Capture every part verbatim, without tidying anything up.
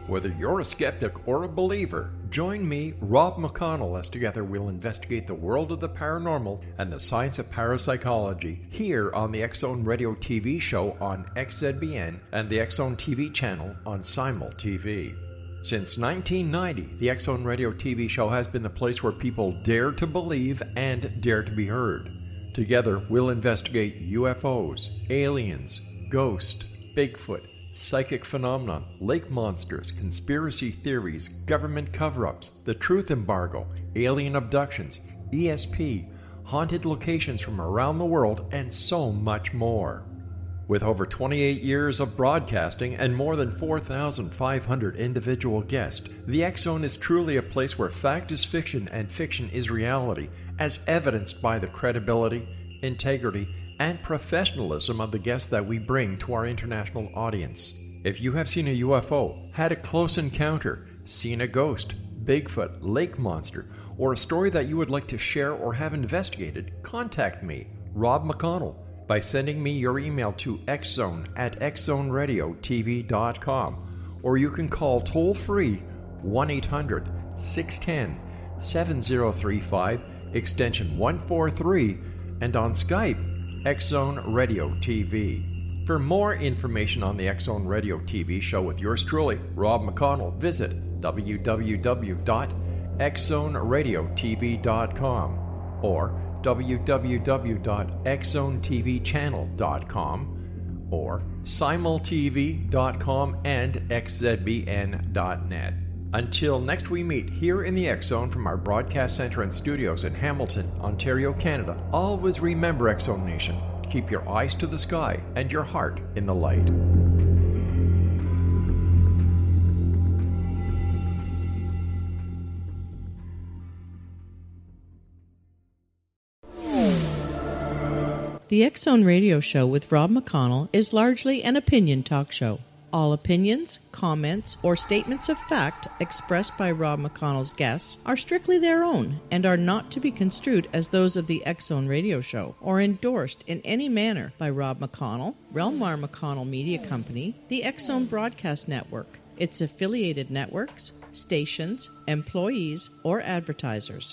Whether you're a skeptic or a believer, join me, Rob McConnell, as together we'll investigate the world of the paranormal and the science of parapsychology here on the X-Zone Radio T V show on X Z B N and the X-Zone T V channel on Simul T V. Since nineteen ninety, the X-Zone Radio T V show has been the place where people dare to believe and dare to be heard. Together, we'll investigate U F Os, aliens, ghosts, Bigfoot, psychic phenomena, lake monsters, conspiracy theories, government cover-ups, the truth embargo, alien abductions, E S P, haunted locations from around the world, and so much more. With over twenty-eight years of broadcasting and more than four thousand five hundred individual guests, the X-Zone is truly a place where fact is fiction and fiction is reality, as evidenced by the credibility, integrity, and professionalism of the guests that we bring to our international audience. If you have seen a U F O, had a close encounter, seen a ghost, Bigfoot, lake monster, or a story that you would like to share or have investigated, contact me, Rob McConnell, by sending me your email to xzone at x zone radio t v dot com, or you can call toll-free one eight hundred six one zero seven zero three five, extension one four three, and on Skype, X-Zone Radio T V. For more information on the X-Zone Radio T V show with yours truly, Rob McConnell, visit w w w dot x zone radio t v dot com or w w w dot x zone t v channel dot com or simul t v dot com and x z b n dot net. Until next we meet here in the X-Zone from our broadcast center and studios in Hamilton, Ontario, Canada, always remember, X-Zone Nation, keep your eyes to the sky and your heart in the light. The X-Zone Radio Show with Rob McConnell is largely an opinion talk show. All opinions, comments, or statements of fact expressed by Rob McConnell's guests are strictly their own and are not to be construed as those of the X-Zone Radio Show or endorsed in any manner by Rob McConnell, Relmar McConnell Media Company, the X-Zone Broadcast Network, its affiliated networks, stations, employees, or advertisers.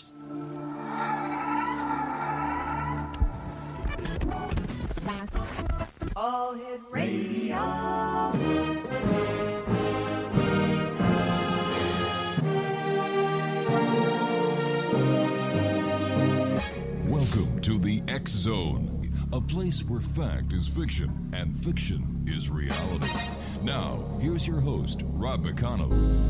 All Hit Radio. Welcome to the X-Zone, a place where fact is fiction and fiction is reality. Now, here's your host, Rob McConnell.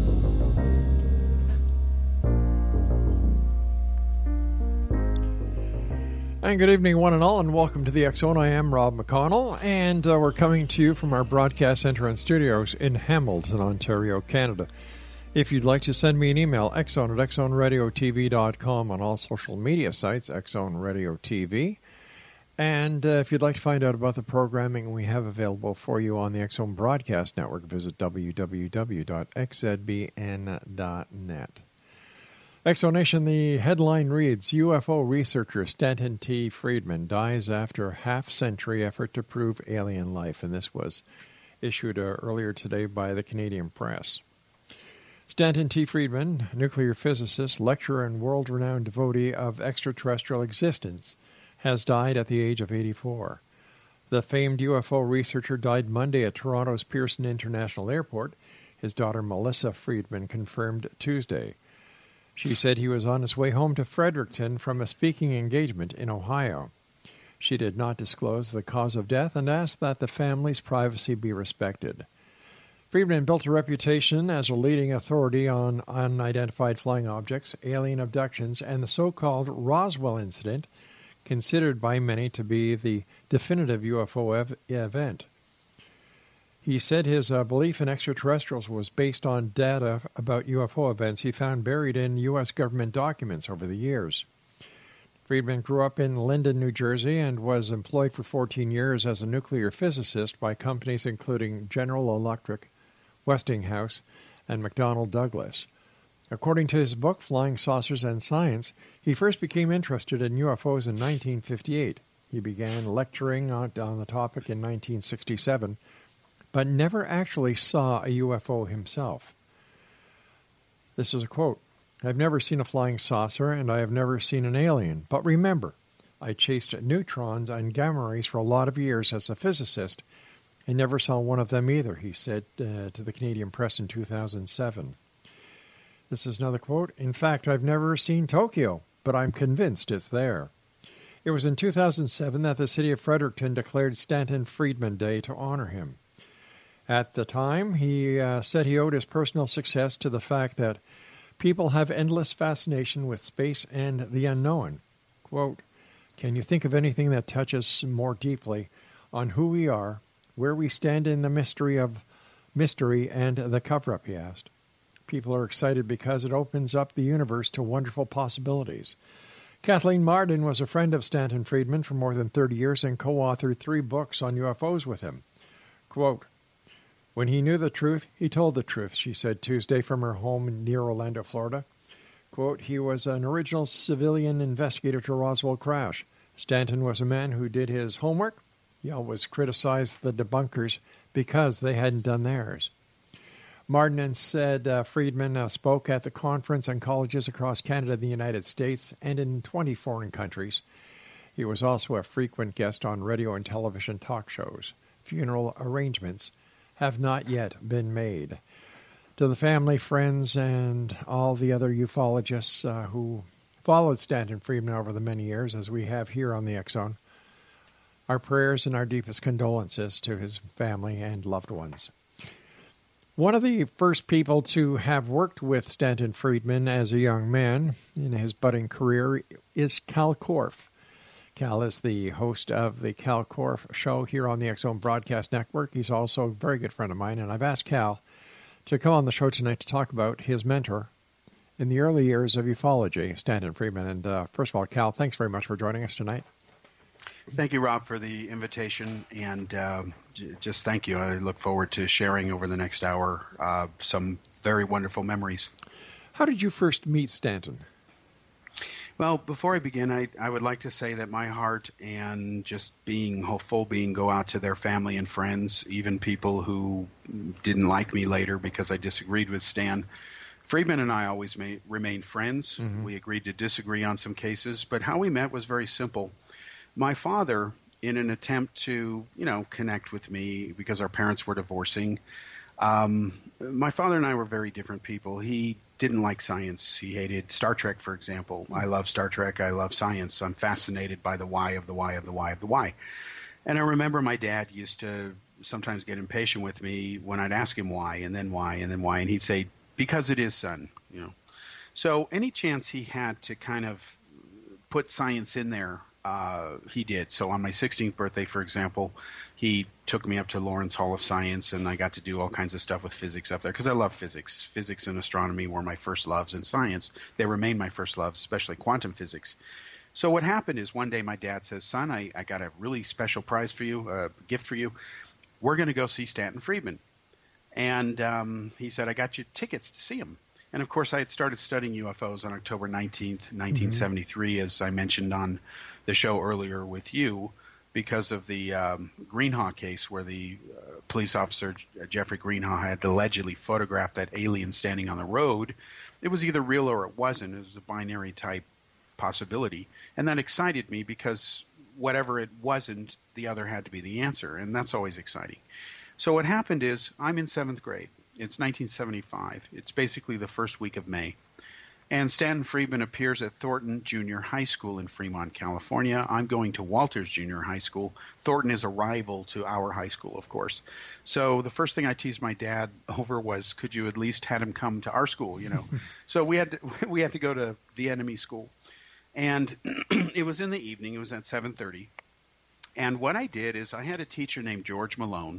And good evening, one and all, and welcome to the X-Zone. I am Rob McConnell, and uh, we're coming to you from our broadcast center and studios in Hamilton, Ontario, Canada. If you'd like to send me an email, xzone at x zone radio t v dot com, on all social media sites, X-Zone Radio T V. And uh, if you'd like to find out about the programming we have available for you on the X-Zone Broadcast Network, visit w w w dot x z b n dot net. X-Zone Nation, the headline reads, U F O researcher Stanton T. Friedman dies after half-century effort to prove alien life. And this was issued uh, earlier today by the Canadian Press. Stanton T. Friedman, nuclear physicist, lecturer, and world-renowned devotee of extraterrestrial existence, has died at the age of eighty-four. The famed U F O researcher died Monday at Toronto's Pearson International Airport. His daughter Melissa Friedman confirmed Tuesday. She said he was on his way home to Fredericton from a speaking engagement in Ohio. She did not disclose the cause of death and asked that the family's privacy be respected. Friedman built a reputation as a leading authority on unidentified flying objects, alien abductions, and the so-called Roswell incident, considered by many to be the definitive U F O ev- event. He said his uh, belief in extraterrestrials was based on data about U F O events he found buried in U S government documents over the years. Friedman grew up in Linden, New Jersey, and was employed for fourteen years as a nuclear physicist by companies including General Electric, Westinghouse, and McDonnell Douglas. According to his book, Flying Saucers and Science, he first became interested in U F Os in nineteen fifty-eight. He began lecturing on, on the topic in nineteen sixty-seven, but never actually saw a U F O himself. This is a quote. I've never seen a flying saucer, and I have never seen an alien. But remember, I chased neutrons and gamma rays for a lot of years as a physicist, and never saw one of them either, he said uh, to the Canadian Press in two thousand seven. This is another quote. In fact, I've never seen Tokyo, but I'm convinced it's there. It was in two thousand seven that the city of Fredericton declared Stanton Friedman Day to honor him. At the time, he uh, said he owed his personal success to the fact that people have endless fascination with space and the unknown. Quote, can you think of anything that touches more deeply on who we are, where we stand in the mystery of mystery and the cover-up, he asked. People are excited because it opens up the universe to wonderful possibilities. Kathleen Marden was a friend of Stanton Friedman for more than thirty years and co-authored three books on U F Os with him. Quote, when he knew the truth, he told the truth, she said Tuesday from her home near Orlando, Florida. Quote, he was an original civilian investigator to Roswell crash. Stanton was a man who did his homework. He always criticized the debunkers because they hadn't done theirs. Martin said uh, Friedman uh, spoke at the conference on colleges across Canada and the United States and in twenty foreign countries. He was also a frequent guest on radio and television talk shows. Funeral arrangements have not yet been made. To the family, friends, and all the other ufologists uh, who followed Stanton Friedman over the many years, as we have here on the X-Zone, our prayers and our deepest condolences to his family and loved ones. One of the first people to have worked with Stanton Friedman as a young man in his budding career is Cal Korff. Cal is the host of the Cal Korff Show here on the X-Zone Broadcast Network. He's also a very good friend of mine, and I've asked Cal to come on the show tonight to talk about his mentor in the early years of ufology, Stanton Friedman. And uh, first of all, Cal, thanks very much for joining us tonight. Thank you, Rob, for the invitation, and uh, j- just thank you. I look forward to sharing over the next hour uh, some very wonderful memories. How did you first meet Stanton? Well, before I begin, I, I would like to say that my heart and just being hopeful being go out to their family and friends, even people who didn't like me later because I disagreed with Stan. Friedman and I always made, remained friends. Mm-hmm. We agreed to disagree on some cases, but how we met was very simple. My father, in an attempt to, you know, connect with me because our parents were divorcing, um, my father and I were very different people. He didn't like science. He hated Star Trek, for example. I love Star Trek. I love science. I'm fascinated by the why of the why of the why of the why. And I remember my dad used to sometimes get impatient with me when I'd ask him why and then why and then why. And he'd say, because it is, son, you know. So any chance he had to kind of put science in there, Uh, he did. So on my sixteenth birthday, for example, he took me up to Lawrence Hall of Science, and I got to do all kinds of stuff with physics up there because I love physics. Physics and astronomy were my first loves in science. They remain my first loves, especially quantum physics. So what happened is one day my dad says, son, I, I got a really special prize for you, a gift for you. We're going to go see Stanton Friedman. And um, he said, I got you tickets to see him. And, of course, I had started studying U F Os on October nineteenth, nineteen seventy-three, mm-hmm. as I mentioned on the show earlier with you, because of the um, Greenhaw case where the uh, police officer, uh, Jeffrey Greenhaw, had allegedly photographed that alien standing on the road. It was either real or it wasn't. It was a binary type possibility. And that excited me because whatever it wasn't, the other had to be the answer. And that's always exciting. So what happened is I'm in seventh grade. It's nineteen seventy-five. It's basically the first week of May. And Stanton Friedman appears at Thornton Junior High School in Fremont, California. I'm going to Walters Junior High School. Thornton is a rival to our high school, of course. So the first thing I teased my dad over was, could you at least had him come to our school, you know? So we had to, we had to go to the enemy school. And it was in the evening. It was at seven thirty. And what I did is I had a teacher named George Malone.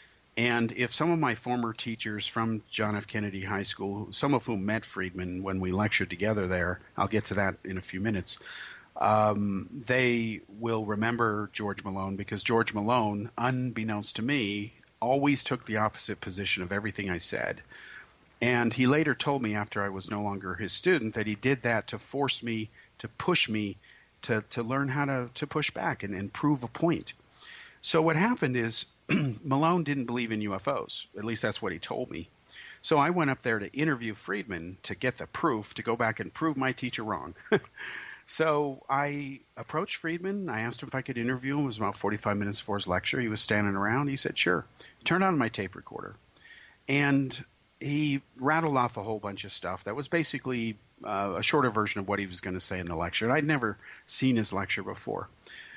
And if some of my former teachers from John F. Kennedy High School, some of whom met Friedman when we lectured together there, I'll get to that in a few minutes, um, they will remember George Malone because George Malone, unbeknownst to me, always took the opposite position of everything I said. And he later told me after I was no longer his student that he did that to force me, to push me to, to learn how to, to push back and, and prove a point. So what happened is Malone didn't believe in U F Os. At least that's what he told me. So I went up there to interview Friedman to get the proof, to go back and prove my teacher wrong. So I approached Friedman. I asked him if I could interview him. It was about forty-five minutes before his lecture. He was standing around. He said, sure. Turned on my tape recorder. And he rattled off a whole bunch of stuff that was basically uh, a shorter version of what he was going to say in the lecture. And I'd never seen his lecture before.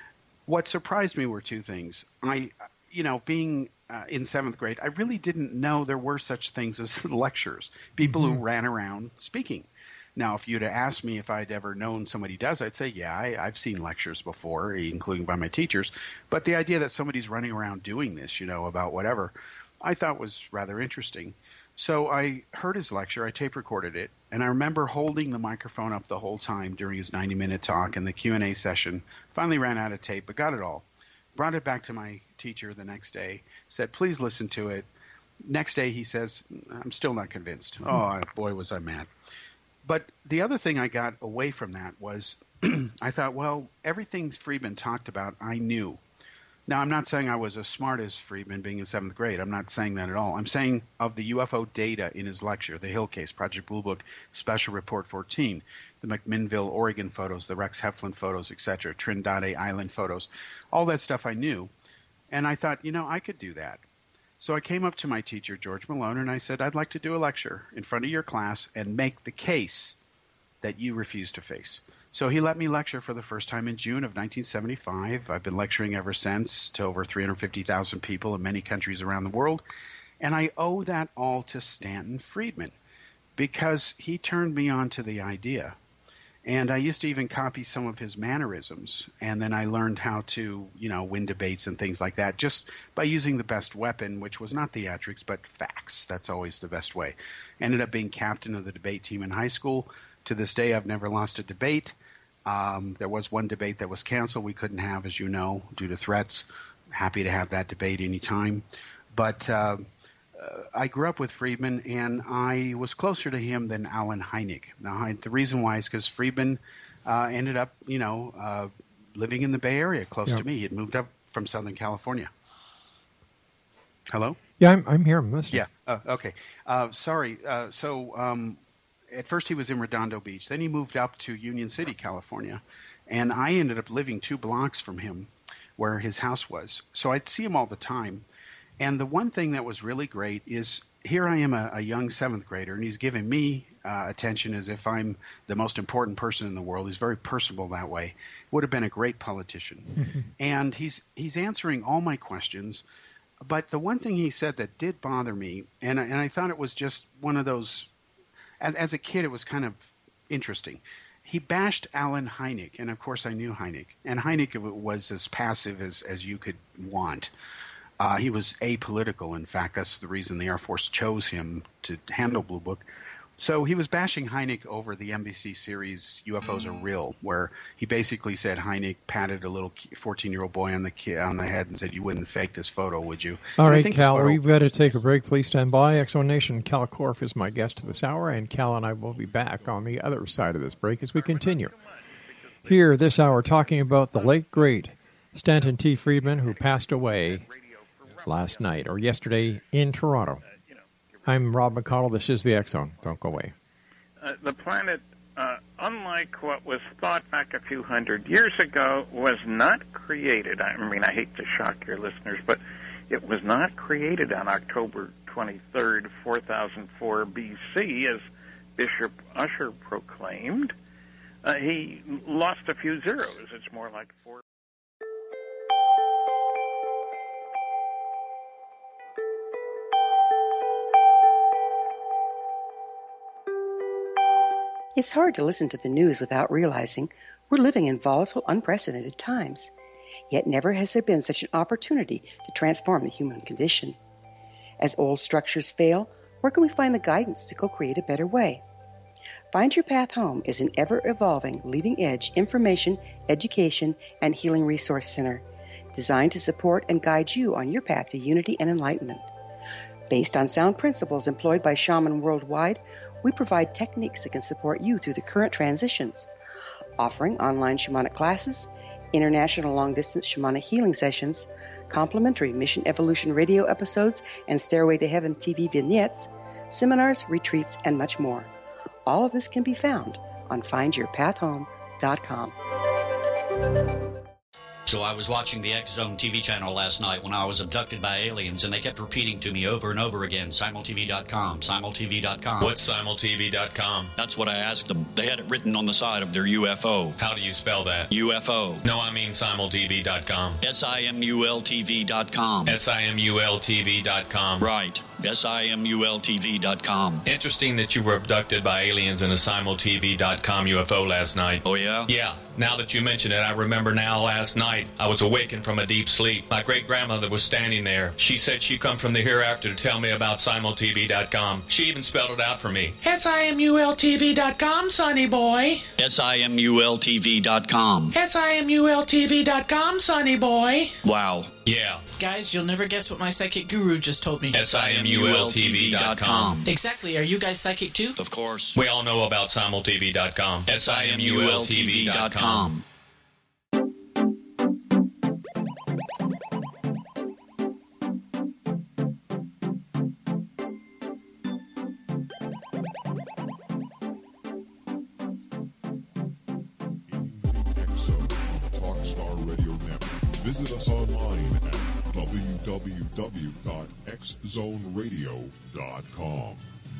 What surprised me were two things. I, you know, being uh, in seventh grade, I really didn't know there were such things as lectures, people mm-hmm. who ran around speaking. Now, if you'd have asked me if I'd ever known somebody does, I'd say, yeah, I, I've seen lectures before, including by my teachers. But the idea that somebody's running around doing this, you know, about whatever, I thought was rather interesting. So I heard his lecture, I tape recorded it, and I remember holding the microphone up the whole time during his ninety-minute talk and the Q and A session. Finally ran out of tape, but got it all. Brought it back to my teacher the next day, said, please listen to it. Next day he says, I'm still not convinced. Oh, boy, was I mad. But the other thing I got away from that was I thought, well, everything Friedman talked about, I knew. Now, I'm not saying I was as smart as Friedman being in seventh grade. I'm not saying that at all. I'm saying of the U F O data in his lecture, the Hill case, Project Blue Book, Special Report fourteen, the McMinnville, Oregon photos, the Rex Heflin photos, et cetera, Trinidad Island photos, all that stuff I knew. And I thought, you know, I could do that. So I came up to my teacher, George Malone, and I said, I'd like to do a lecture in front of your class and make the case that you refuse to face. So he let me lecture for the first time in June of nineteen seventy-five. I've been lecturing ever since to over three hundred fifty thousand people in many countries around the world. And I owe that all to Stanton Friedman because he turned me on to the idea. And I used to even copy some of his mannerisms. And then I learned how to, you know, win debates and things like that just by using the best weapon, which was not theatrics, but facts. That's always the best way. Ended up being captain of the debate team in high school. To this day, I've never lost a debate. Um, there was one debate that was canceled we couldn't have, as you know, due to threats. Happy to have that debate anytime. But uh, uh, I grew up with Friedman, and I was closer to him than Allen Hynek. Now, I, the reason why is because Friedman uh, ended up, you know, uh, living in the Bay Area close yeah. to me. He had moved up from Southern California. Hello? Yeah, I'm, I'm here. I'm listening. Yeah. Uh, okay. Uh, sorry. Uh, so um, at first he was in Redondo Beach. Then he moved up to Union City, California. And I ended up living two blocks from him where his house was. So I'd see him all the time. And the one thing that was really great is here I am, a, a young seventh grader, and he's giving me uh, attention as if I'm the most important person in the world. He's very personable that way. Would have been a great politician. And he's he's answering all my questions. But the one thing he said that did bother me, and I, and I thought it was just one of those, as, as a kid, it was kind of interesting. He bashed Allen Hynek, and of course I knew Hynek. And Hynek was as passive as, as you could want. Uh, he was apolitical. In fact, that's the reason the Air Force chose him to handle Blue Book. So he was bashing Hynek over the N B C series U F Os Are Real, where he basically said Hynek patted a little fourteen-year-old boy on the ki- on the head and said, "You wouldn't fake this photo, would you?" All and right, Cal, photo- we've got to take a break. Please stand by. X Zone Nation, Cal Korff is my guest this hour, and Cal and I will be back on the other side of this break as we continue. Here, this hour, talking about the late, great Stanton T. Friedman, who passed away last night or yesterday in Toronto. I'm Rob McConnell. This is the X Zone. Don't go away. Uh, the planet, uh, unlike what was thought back a few hundred years ago, was not created. I mean, I hate to shock your listeners, but it was not created on October twenty-third, four thousand four B C, as Bishop Ussher proclaimed. Uh, he lost a few zeros. It's more like four. It's hard to listen to the news without realizing we're living in volatile, unprecedented times. Yet never has there been such an opportunity to transform the human condition. As old structures fail, where can we find the guidance to co-create a better way? Find Your Path Home is an ever-evolving, leading-edge information, education, and healing resource center designed to support and guide you on your path to unity and enlightenment. Based on sound principles employed by shaman worldwide, we provide techniques that can support you through the current transitions, offering online shamanic classes, international long-distance shamanic healing sessions, complimentary Mission Evolution radio episodes and Stairway to Heaven T V vignettes, seminars, retreats, and much more. All of this can be found on find your path home dot com. So I was watching the X Zone T V channel last night when I was abducted by aliens, and they kept repeating to me over and over again, simul T V dot com, simul T V dot com. What's simul T V dot com? That's what I asked them. They had it written on the side of their U F O. How do you spell that? U F O. No, I mean simul T V dot com. S I M U L T V dot com. S I M U L T V dot com. Right. S I M U L T V dot com. Interesting that you were abducted by aliens in a simul T V dot com U F O last night. Oh, yeah? Yeah. Now that you mention it, I remember now last night I was awakened from a deep sleep. My great-grandmother was standing there. She said she'd come from the hereafter to tell me about simul T V dot com. She even spelled it out for me. S I M U L T V dot com, sonny boy. S I M U L T V dot com. S I M U L T V dot com, sonny boy. Wow. Yeah. Guys, you'll never guess what my psychic guru just told me. S I M U L T V dot com. Exactly. Are you guys psychic too? Of course. We all know about simul T V dot com. S I M U L T V dot com. Visit us online at w w w dot x zone radio dot com.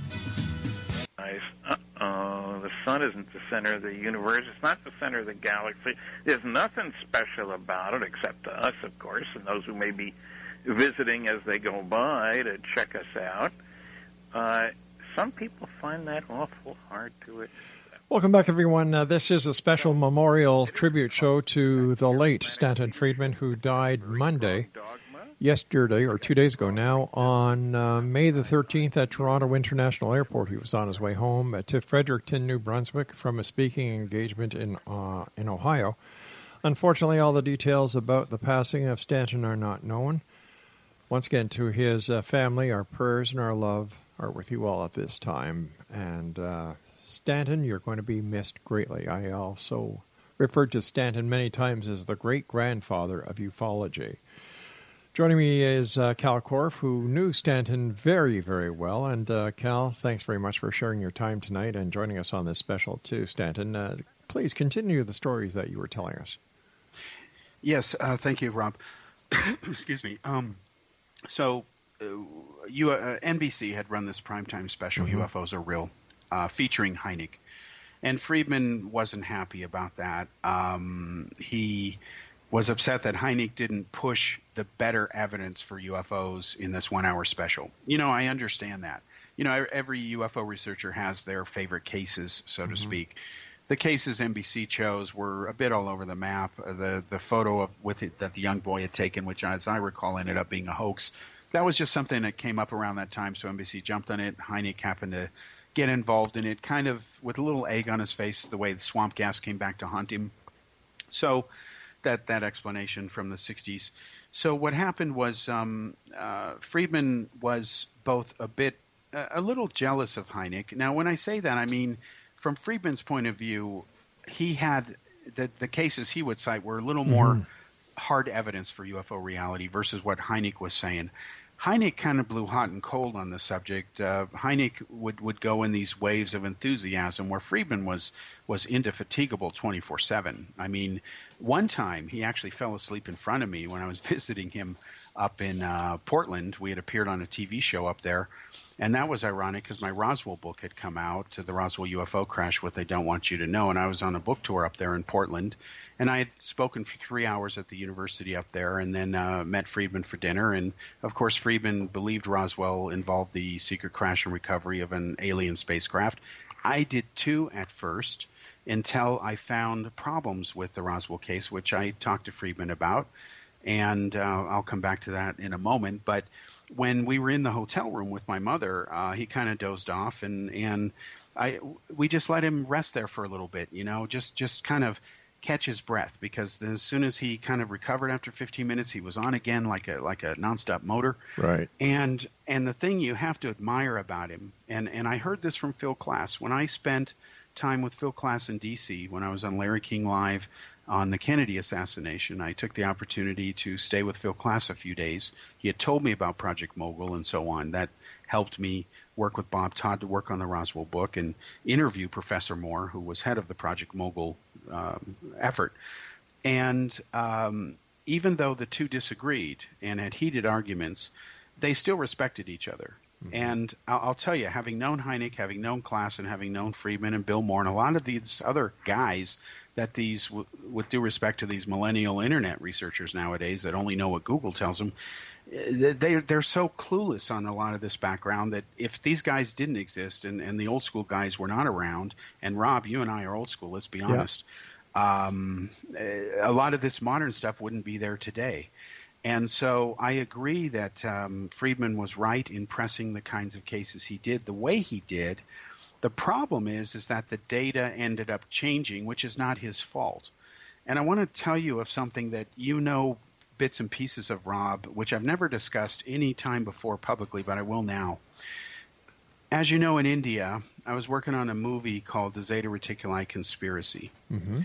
Nice. Uh-oh, the sun isn't the center of the universe. It's not the center of the galaxy. There's nothing special about it, except to us, of course, and those who may be visiting as they go by to check us out. Uh, some people find that awful hard to accept. Welcome back, everyone. Uh, this is a special memorial tribute show to the late Stanton Friedman, who died Monday, yesterday, or two days ago now, on uh, May the thirteenth at Toronto International Airport. He was on his way home uh, to Fredericton, New Brunswick, from a speaking engagement in uh, in Ohio. Unfortunately, all the details about the passing of Stanton are not known. Once again, to his uh, family, our prayers and our love are with you all at this time. And uh, Stanton, you're going to be missed greatly. I also referred to Stanton many times as the great-grandfather of ufology. Joining me is uh, Cal Korff, who knew Stanton very, very well. And uh, Cal, thanks very much for sharing your time tonight and joining us on this special too, Stanton. Uh, please continue the stories that you were telling us. Yes, uh, thank you, Rob. Excuse me. Um, so, uh, you, uh, N B C had run this primetime special, mm-hmm. U F Os Are Real, uh, featuring Hynek. And Friedman wasn't happy about that. Um, he was upset that Hynek didn't push the better evidence for U F Os in this one-hour special. You know, I understand that. You know, every U F O researcher has their favorite cases, so mm-hmm. to speak. The cases N B C chose were a bit all over the map. The the photo of with it that the young boy had taken, which, as I recall, ended up being a hoax. That was just something that came up around that time, so N B C jumped on it. Hynek happened to get involved in it, kind of with a little egg on his face, the way the swamp gas came back to haunt him. So that that explanation from the sixties. So what happened was um, uh, Friedman was both a bit, uh, a little jealous of Hynek. Now, when I say that, I mean, from Friedman's point of view, he had the, the cases he would cite were a little more mm-hmm. hard evidence for U F O reality versus what Hynek was saying. Hynek kind of blew hot and cold on the subject. Uh, Hynek would, would go in these waves of enthusiasm where Friedman was was indefatigable twenty-four seven. I mean, one time he actually fell asleep in front of me when I was visiting him up in uh, Portland. We had appeared on a T V show up there. And that was ironic because my Roswell book had come out, to the Roswell U F O Crash, What They Don't Want You to Know. And I was on a book tour up there in Portland. And I had spoken for three hours at the university up there and then uh, met Friedman for dinner. And, of course, Friedman believed Roswell involved the secret crash and recovery of an alien spacecraft. I did, too, at first, until I found problems with the Roswell case, which I talked to Friedman about. And uh, I'll come back to that in a moment. But when we were in the hotel room with my mother, uh, he kind of dozed off, and, and I we just let him rest there for a little bit, you know, just, just kind of catch his breath, because as soon as he kind of recovered after fifteen minutes, he was on again like a like a nonstop motor. Right. And and the thing you have to admire about him, and, and I heard this from Phil Klass, when I spent time with Phil Klass in D C when I was on Larry King Live, on the Kennedy assassination, I took the opportunity to stay with Phil Klass a few days. He had told me about Project Mogul and so on. That helped me work with Bob Todd to work on the Roswell book and interview Professor Moore, who was head of the Project Mogul um, effort. And um, even though the two disagreed and had heated arguments, they still respected each other. Mm-hmm. And I'll, I'll tell you, having known Hynek, having known Klass, and having known Friedman and Bill Moore, and a lot of these other guys that these, w- with due respect to these millennial internet researchers nowadays that only know what Google tells them, they, they're so clueless on a lot of this background that if these guys didn't exist and, and the old school guys were not around, and Rob, you and I are old school, let's be honest, yeah. um, a lot of this modern stuff wouldn't be there today. And so I agree that um, Friedman was right in pressing the kinds of cases he did the way he did. The problem is, is that the data ended up changing, which is not his fault. And I want to tell you of something that you know bits and pieces of, Rob, which I've never discussed any time before publicly, but I will now. As you know, in India, I was working on a movie called The Zeta Reticuli Conspiracy. Mm-hmm.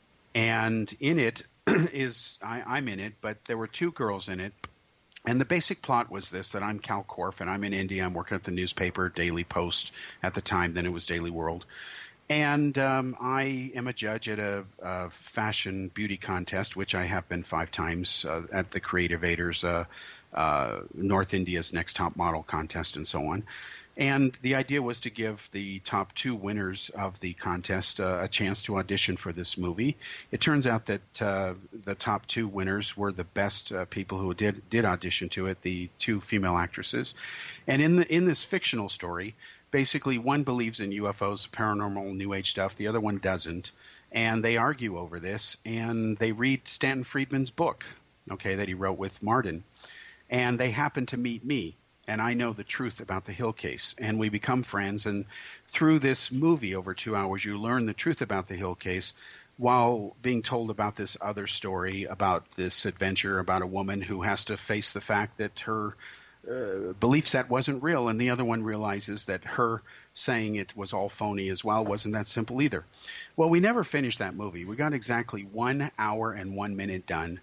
And in it is, I, I'm in it, but there were two girls in it. And the basic plot was this, that I'm Cal Korff, and I'm in India. I'm working at the newspaper, Daily Post at the time. Then it was Daily World. And um, I am a judge at a, a fashion beauty contest, which I have been five times uh, at the Creative Aiders, uh, uh, North India's Next Top Model contest, and so on. And the idea was to give the top two winners of the contest uh, a chance to audition for this movie. It turns out that uh, the top two winners were the best uh, people who did did audition to it, the two female actresses. And in the in this fictional story, basically one believes in U F Os, paranormal, New Age stuff. The other one doesn't. And they argue over this, and they read Stanton Friedman's book, okay, that he wrote with Martin. And they happen to meet me. And I know the truth about the Hill case, and we become friends. And through this movie over two hours, you learn the truth about the Hill case while being told about this other story, about this adventure, about a woman who has to face the fact that her uh, belief set wasn't real, and the other one realizes that her saying it was all phony as well wasn't that simple either. Well, we never finished that movie. We got exactly one hour and one minute done.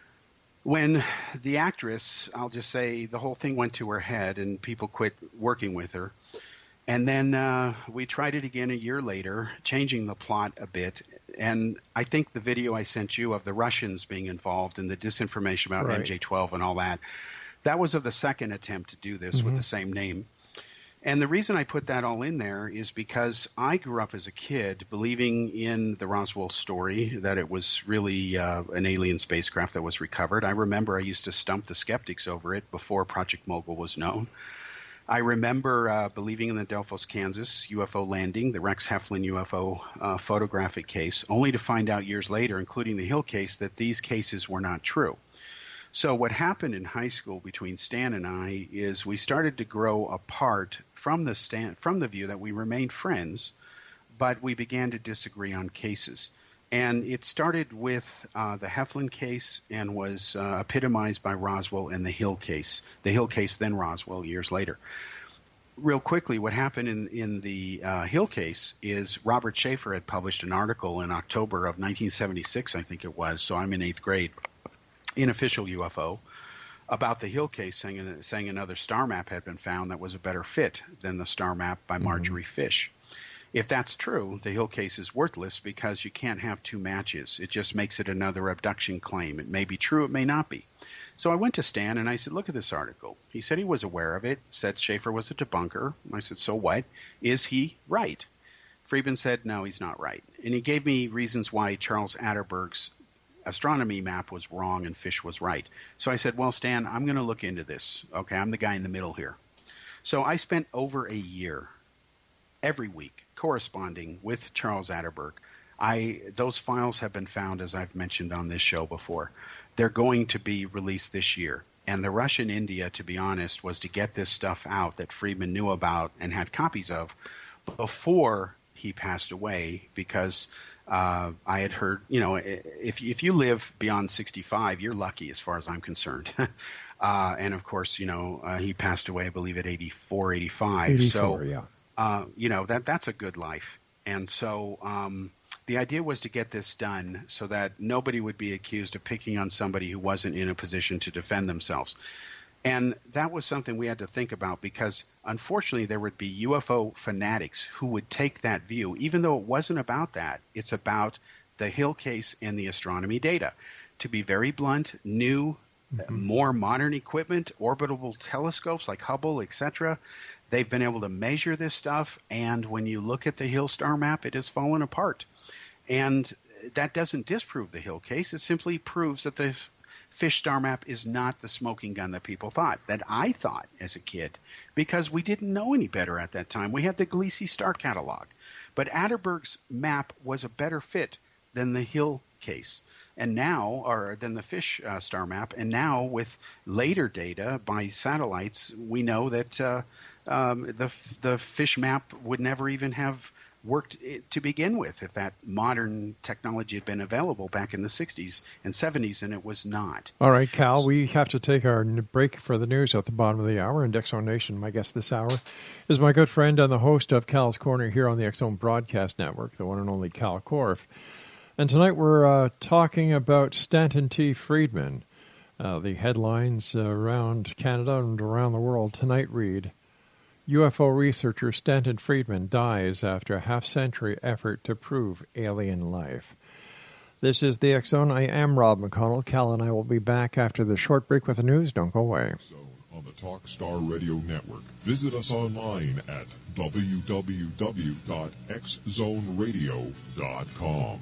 When the actress, I'll just say, the whole thing went to her head and people quit working with her. And then uh, we tried it again a year later, changing the plot a bit. And I think the video I sent you of the Russians being involved and the disinformation about right. M J twelve and all that, that was of the second attempt to do this mm-hmm. with the same name. And the reason I put that all in there is because I grew up as a kid believing in the Roswell story, that it was really uh, an alien spacecraft that was recovered. I remember I used to stump the skeptics over it before Project Mogul was known. I remember uh, believing in the Delphos, Kansas U F O landing, the Rex Heflin U F O uh, photographic case, only to find out years later, including the Hill case, that these cases were not true. So what happened in high school between Stan and I is we started to grow apart from the Stan, from the view that we remained friends, but we began to disagree on cases. And it started with uh, the Heflin case and was uh, epitomized by Roswell and the Hill case. The Hill case, then Roswell, years later. Real quickly, what happened in, in the uh, Hill case is Robert Schaefer had published an article in October of nineteen seventy-six, I think it was, so I'm in eighth grade, in Official U F O, about the Hill case, saying, saying another star map had been found that was a better fit than the star map by Marjorie mm-hmm. Fish. If that's true, the Hill case is worthless because you can't have two matches. It just makes it another abduction claim. It may be true, it may not be. So I went to Stan and I said, look at this article. He said he was aware of it, said Schaefer was a debunker. I said, so what? Is he right? Friedman said, no, he's not right. And he gave me reasons why Charles Atterberg's astronomy map was wrong and Fish was right. So I said, well, Stan, I'm going to look into this. Okay, I'm the guy in the middle here. So I spent over a year every week corresponding with Charles Atterberg. I those files have been found, as I've mentioned on this show before. They're going to be released this year. And the rush in India, to be honest, was to get this stuff out that Friedman knew about and had copies of before he passed away, because uh, I had heard, you know, if if you live beyond sixty-five, you're lucky as far as I'm concerned. uh, and of course, you know, uh, he passed away, I believe, at eighty-four, eighty-five. eighty-four, so, yeah. uh, you know, that that's a good life. And so um, The idea was to get this done so that nobody would be accused of picking on somebody who wasn't in a position to defend themselves. And that was something we had to think about because, unfortunately, there would be U F O fanatics who would take that view, even though it wasn't about that. It's about the Hill case and the astronomy data. To be very blunt, new, mm-hmm. more modern equipment, orbitable telescopes like Hubble, et cetera, they've been able to measure this stuff, and when you look at the Hill star map, it has fallen apart. And that doesn't disprove the Hill case. It simply proves that the Fish star map is not the smoking gun that people thought, that I thought as a kid, because we didn't know any better at that time. We had the Gliese star catalog. But Atterberg's map was a better fit than the Hill case. And now, or than the Fish uh, star map, and now with later data by satellites, we know that uh, um, the the Fish map would never even have worked to begin with if that modern technology had been available back in the sixties and seventies, and it was not. All right, Cal, we have to take our break for the news at the bottom of the hour. And X Zone Nation, my guest this hour, is my good friend and the host of Cal's Corner here on the X Zone Broadcast Network, the one and only Cal Korff. And tonight we're uh, talking about Stanton T. Friedman. Uh, the headlines uh, around Canada and around the world tonight read, U F O researcher Stanton Friedman dies after a half-century effort to prove alien life. This is the X Zone. I am Rob McConnell. Cal and I will be back after the short break with the news. Don't go away. On the Talk Star Radio Network. Visit us online at w w w dot x zone radio dot com.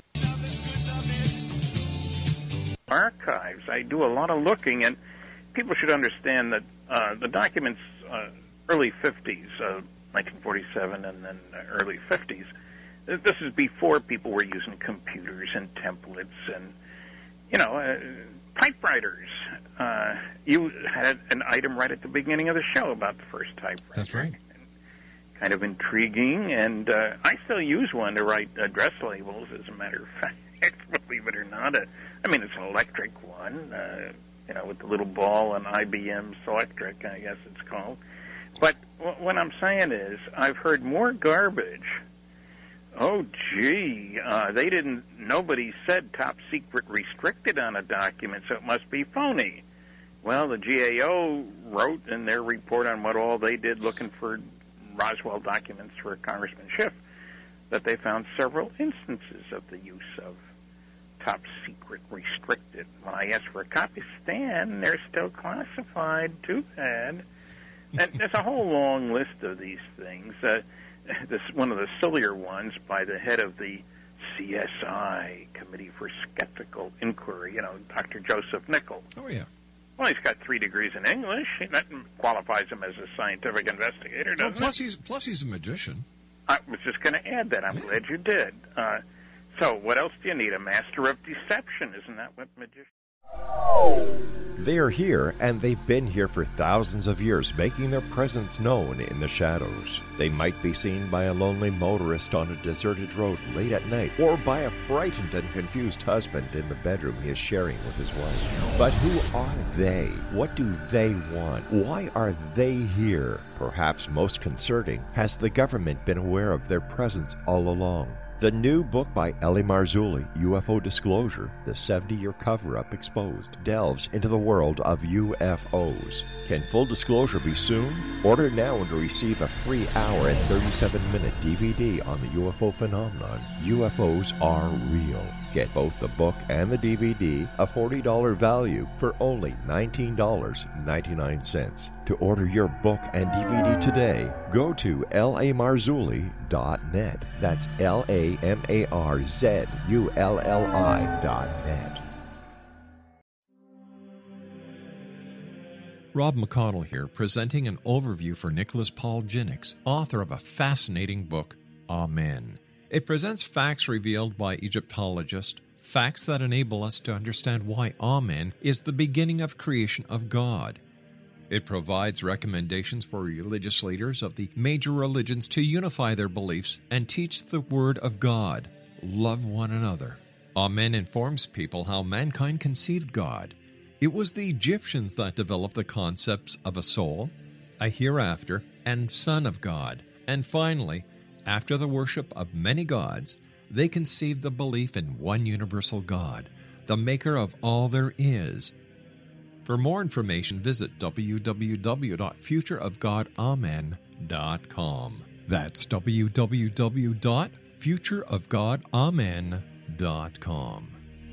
Archives. I do a lot of looking, and people should understand that uh, the documents, uh, early fifties, uh, nineteen forty-seven, and then early fifties, this is before people were using computers and templates and, you know, uh, typewriters. Uh, you had an item right at the beginning of the show about the first typewriter. That's right. Kind of intriguing, and uh, I still use one to write address labels, as a matter of fact, believe it or not. Uh, I mean, it's an electric one, uh, you know, with the little ball, an I B M Selectric, I guess it's called. But w- what I'm saying is, I've heard more garbage. Oh, gee, uh, they didn't, nobody said top secret restricted on a document, so it must be phony. Well, the G A O wrote in their report on what all they did looking for Roswell documents for Congressman Schiff that they found several instances of the use of top secret restricted. When I asked for a copy, Stan, they're still classified. Too bad. And there's a whole long list of these things. Uh, this one of the sillier ones by the head of the C S I, Committee for Skeptical Inquiry, you know, Doctor Joseph Nickel. Oh, yeah. Well, he's got three degrees in English. That qualifies him as a scientific investigator, doesn't well, plus it? He's, plus he's a magician. I was just going to add that. I'm yeah. glad you did. Uh, so what else do you need? A master of deception. Isn't that what magicians... They are here, and they've been here for thousands of years, making their presence known in the shadows. They might be seen by a lonely motorist on a deserted road late at night, or by a frightened and confused husband in the bedroom he is sharing with his wife. But who are they? What do they want? Why are they here? Perhaps most concerning, has the government been aware of their presence all along? The new book by L.A. Marzulli, U F O Disclosure, the seventy-year cover-up exposed, delves into the world of U F Os. Can full disclosure be soon? Order now and receive a free hour and thirty-seven minute D V D on the U F O phenomenon. U F Os are real. Get both the book and the D V D, a forty dollars value, for only nineteen dollars and ninety-nine cents. To order your book and D V D today, go to L A marzulli dot net. That's L A M A R Z U L L I dot net. Rob McConnell here, presenting an overview for Nicholas Paul Jennings, author of a fascinating book, Amen. It presents facts revealed by Egyptologists, facts that enable us to understand why Amen is the beginning of creation of God. It provides recommendations for religious leaders of the major religions to unify their beliefs and teach the Word of God. Love one another. Amen informs people how mankind conceived God. It was the Egyptians that developed the concepts of a soul, a hereafter, and Son of God. And finally, after the worship of many gods, they conceived the belief in one universal God, the maker of all there is. For more information, visit w w w dot future of god amen dot com. That's w w w dot future of god amen dot com.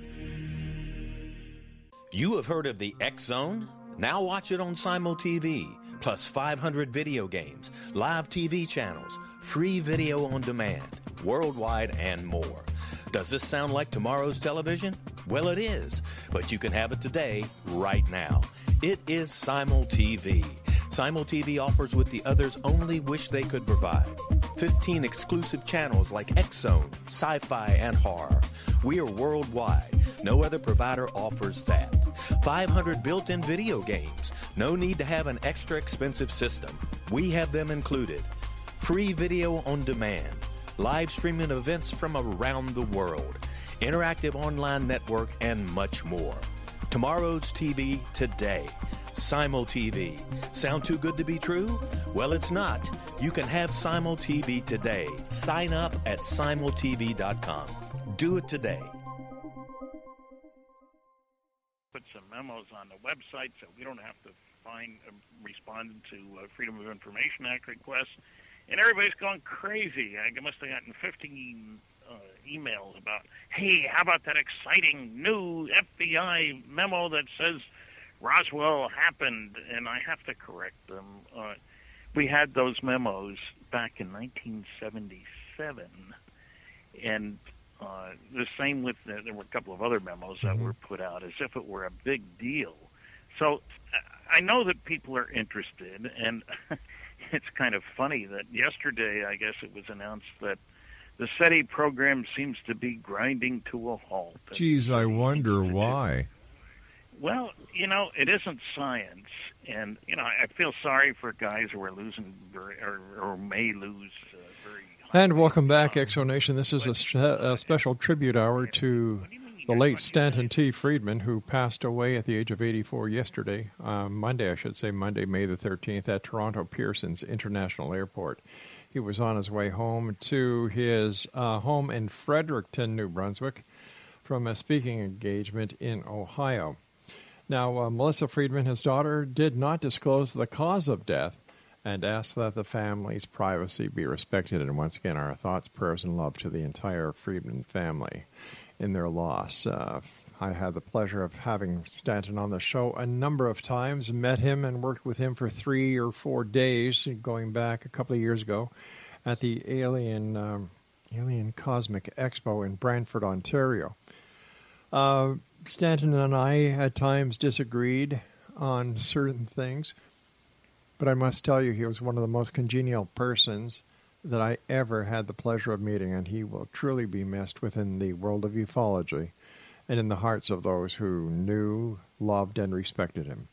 You have heard of the X Zone? Now watch it on Simul T V, plus five hundred video games, live T V channels, free video on demand, worldwide, and more. Does this sound like tomorrow's television? Well, it is, but you can have it today, right now. It is Simul T V. Simul T V offers what the others only wish they could provide. fifteen exclusive channels like X Zone, Sci-Fi, and Horror. We are worldwide. No other provider offers that. five hundred built-in video games. No need to have an extra expensive system. We have them included. Free video on demand. Live streaming events from around the world. Interactive online network, and much more. Tomorrow's T V today. Simul T V. Sound too good to be true? Well, it's not. You can have Simul T V today. Sign up at simul t v dot com. Do it today. Put some memos on the website so we don't have to find uh, respond to uh, Freedom of Information Act requests. And everybody's going crazy. I must have gotten fifteen uh, emails about, hey, how about that exciting new F B I memo that says Roswell happened? And I have to correct them. Uh, we had those memos back in nineteen seventy-seven. And uh, the same with, the, there were a couple of other memos that were put out as if it were a big deal. So I know that people are interested, and it's kind of funny that yesterday, I guess it was announced that the SETI program seems to be grinding to a halt. Geez, I wonder why. Well, you know, it isn't science, and, you know, I feel sorry for guys who are losing or, or, or may lose uh, very high. And welcome back, Exonation. This is a, a special tribute hour to the late Stanton T. Friedman, who passed away at the age of eighty-four yesterday, um, Monday, I should say, Monday, May the thirteenth, at Toronto Pearson's International Airport. He was on his way home to his uh, home in Fredericton, New Brunswick, from a speaking engagement in Ohio. Now, uh, Melissa Friedman, his daughter, did not disclose the cause of death and asked that the family's privacy be respected. And once again, our thoughts, prayers, and love to the entire Friedman family in their loss. Uh, I had the pleasure of having Stanton on the show a number of times, met him and worked with him for three or four days, going back a couple of years ago at the Alien um, Alien Cosmic Expo in Brantford, Ontario. Uh, Stanton and I at times disagreed on certain things, but I must tell you, he was one of the most congenial persons that I ever had the pleasure of meeting, and he will truly be missed within the world of ufology and in the hearts of those who knew, loved, and respected him.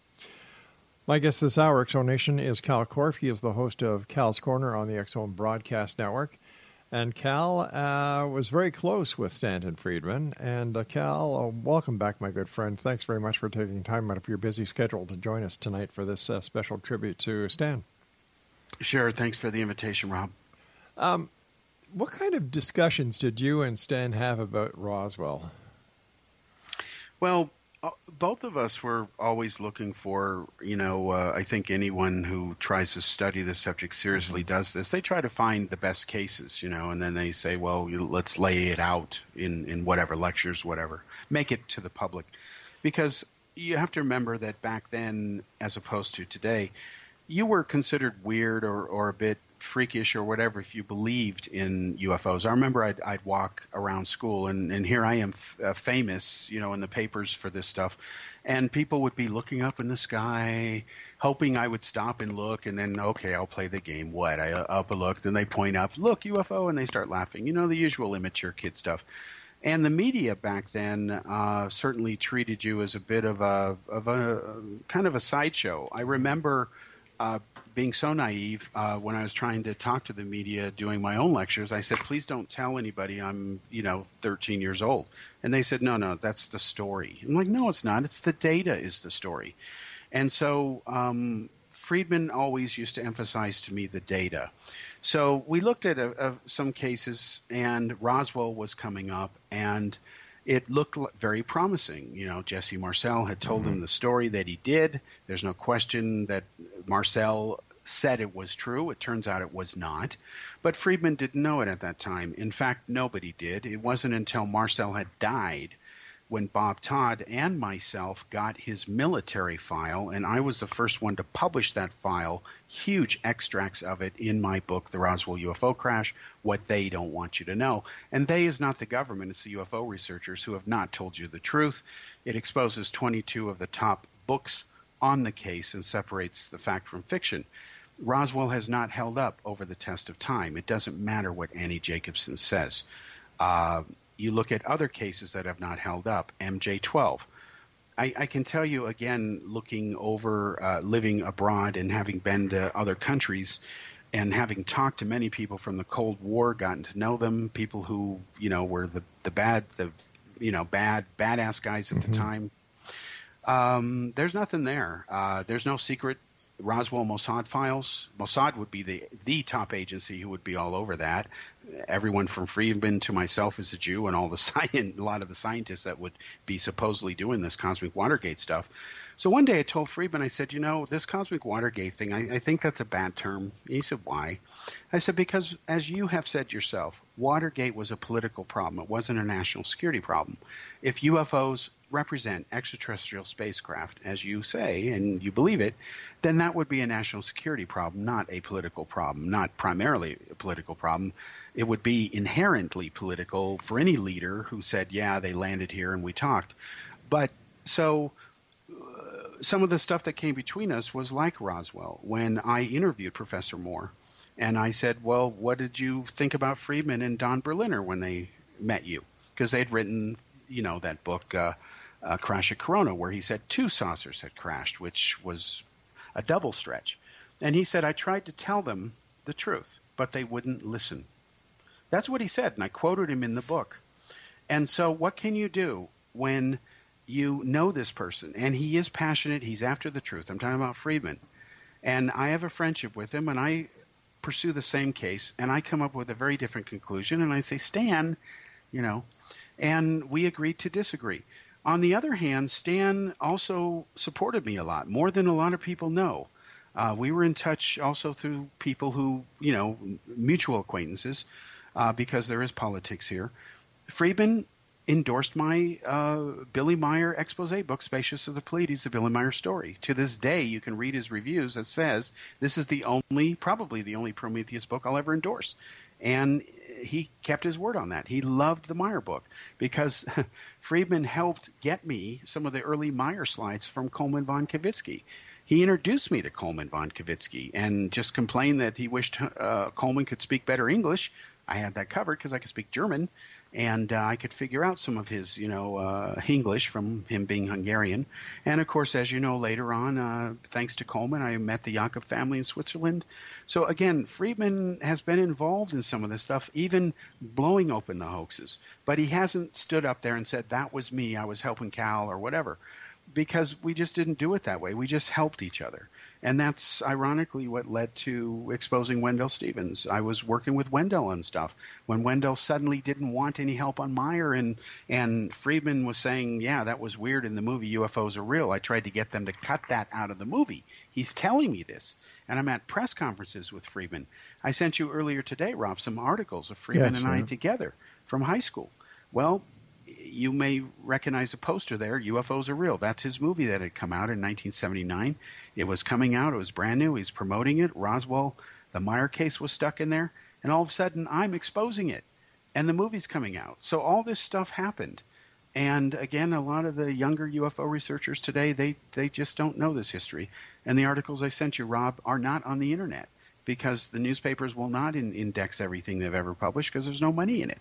My guest this hour, Exonation, is Cal Korff. He is the host of Cal's Corner on the X Zone Broadcast Network. And Cal uh, was very close with Stanton Friedman. And uh, Cal, uh, welcome back, my good friend. Thanks very much for taking time out of your busy schedule to join us tonight for this uh, special tribute to Stan. Sure. Thanks for the invitation, Rob. Um, what kind of discussions did you and Stan have about Roswell? Well, uh, both of us were always looking for, you know, uh, I think anyone who tries to study the subject seriously mm-hmm. does this. They try to find the best cases, you know, and then they say, well, you, let's lay it out in, in whatever lectures, whatever. Make it to the public. Because you have to remember that back then, as opposed to today, you were considered weird or, or a bit freakish or whatever if you believed in U F Os. I remember I'd, I'd walk around school, and, and here I am f- uh, famous, you know, in the papers for this stuff, and people would be looking up in the sky, hoping I would stop and look, and then, okay, I'll play the game. What? I uh, up a look, then they point up, look, U F O, and they start laughing. You know, the usual immature kid stuff. And the media back then uh, certainly treated you as a bit of a, of a kind of a sideshow. I remember uh, being so naive uh, when I was trying to talk to the media doing my own lectures. I said, please don't tell anybody I'm, you know, thirteen years old. And they said, no, no, that's the story. I'm like, no, it's not. It's the data is the story. And so um, Friedman always used to emphasize to me the data. So we looked at a, a, some cases, and Roswell was coming up, and it looked very promising. You know, Jesse Marcel had told mm-hmm. him the story that he did. There's no question that Marcel said it was true. It turns out it was not. But Friedman didn't know it at that time. In fact, nobody did. It wasn't until Marcel had died when Bob Todd and myself got his military file, and I was the first one to publish that file, huge extracts of it in my book, The Roswell U F O Crash, What They Don't Want You to Know. And they is not the government, it's the U F O researchers who have not told you the truth. It exposes twenty-two of the top books on the case and separates the fact from fiction. Roswell has not held up over the test of time. It doesn't matter what Annie Jacobsen says. Uh, You look at other cases that have not held up, M J twelve. I, I can tell you, again, looking over, uh, living abroad and having been to other countries and having talked to many people from the Cold War, gotten to know them, people who, you know, were the, the bad, the, you know, bad, badass guys at mm-hmm. the time. Um, there's nothing there. Uh, there's no secret Roswell Mossad files. Mossad would be the the top agency who would be all over that. Everyone from Friedman to myself as a Jew and all the science, a lot of the scientists that would be supposedly doing this Cosmic Watergate stuff. So one day I told Friedman, I said, you know, this Cosmic Watergate thing, I, I think that's a bad term. He said, why? I said, because as you have said yourself, Watergate was a political problem. It wasn't a national security problem. If U F Os represent extraterrestrial spacecraft, as you say, and you believe it, then that would be a national security problem, not a political problem, not primarily a political problem. It would be inherently political for any leader who said, yeah, they landed here and we talked. But so uh, some of the stuff that came between us was like Roswell. When I interviewed Professor Moore and I said, well, what did you think about Friedman and Don Berliner when they met you? Because they'd written, you know, that book, uh, uh, Crash at Corona, where he said two saucers had crashed, which was a double stretch. And he said, I tried to tell them the truth, but they wouldn't listen. That's what he said, and I quoted him in the book. And so what can you do when you know this person? And he is passionate. He's after the truth. I'm talking about Friedman. And I have a friendship with him, and I pursue the same case, and I come up with a very different conclusion, and I say, Stan, you know, and we agreed to disagree. On the other hand, Stan also supported me a lot, more than a lot of people know. Uh, we were in touch also through people who, you know, mutual acquaintances, uh, because there is politics here. Friedman endorsed my uh, Billy Meyer expose book, Spacious of the Pleiades, the Billy Meyer story. To this day, you can read his reviews that says this is the only, probably the only Prometheus book I'll ever endorse. And he kept his word on that. He loved the Meyer book because Friedman helped get me some of the early Meyer slides from Coleman von Kavitsky. He introduced me to Coleman von Kavitsky and just complained that he wished uh, Coleman could speak better English. I had that covered because I could speak German, and uh, I could figure out some of his, you know, uh, English from him being Hungarian. And, of course, as you know, later on, uh, thanks to Coleman, I met the Jakob family in Switzerland. So, again, Friedman has been involved in some of this stuff, even blowing open the hoaxes. But he hasn't stood up there and said, that was me, I was helping Cal or whatever, because we just didn't do it that way. We just helped each other. And that's ironically what led to exposing Wendell Stevens. I was working with Wendell on stuff. When Wendell suddenly didn't want any help on Meyer and, and Friedman was saying, yeah, that was weird in the movie, U F Os are real. I tried to get them to cut that out of the movie. He's telling me this. And I'm at press conferences with Friedman. I sent you earlier today, Rob, some articles of Friedman yes, and I yeah. together from high school. Well, you may recognize a poster there, U F Os are real. That's his movie that had come out in nineteen seventy-nine. It was coming out. It was brand new. He's promoting it. Roswell, the Meyer case was stuck in there. And all of a sudden, I'm exposing it. And the movie's coming out. So all this stuff happened. And, again, a lot of the younger U F O researchers today, they, they just don't know this history. And the articles I sent you, Rob, are not on the Internet because the newspapers will not in, index everything they've ever published because there's no money in it.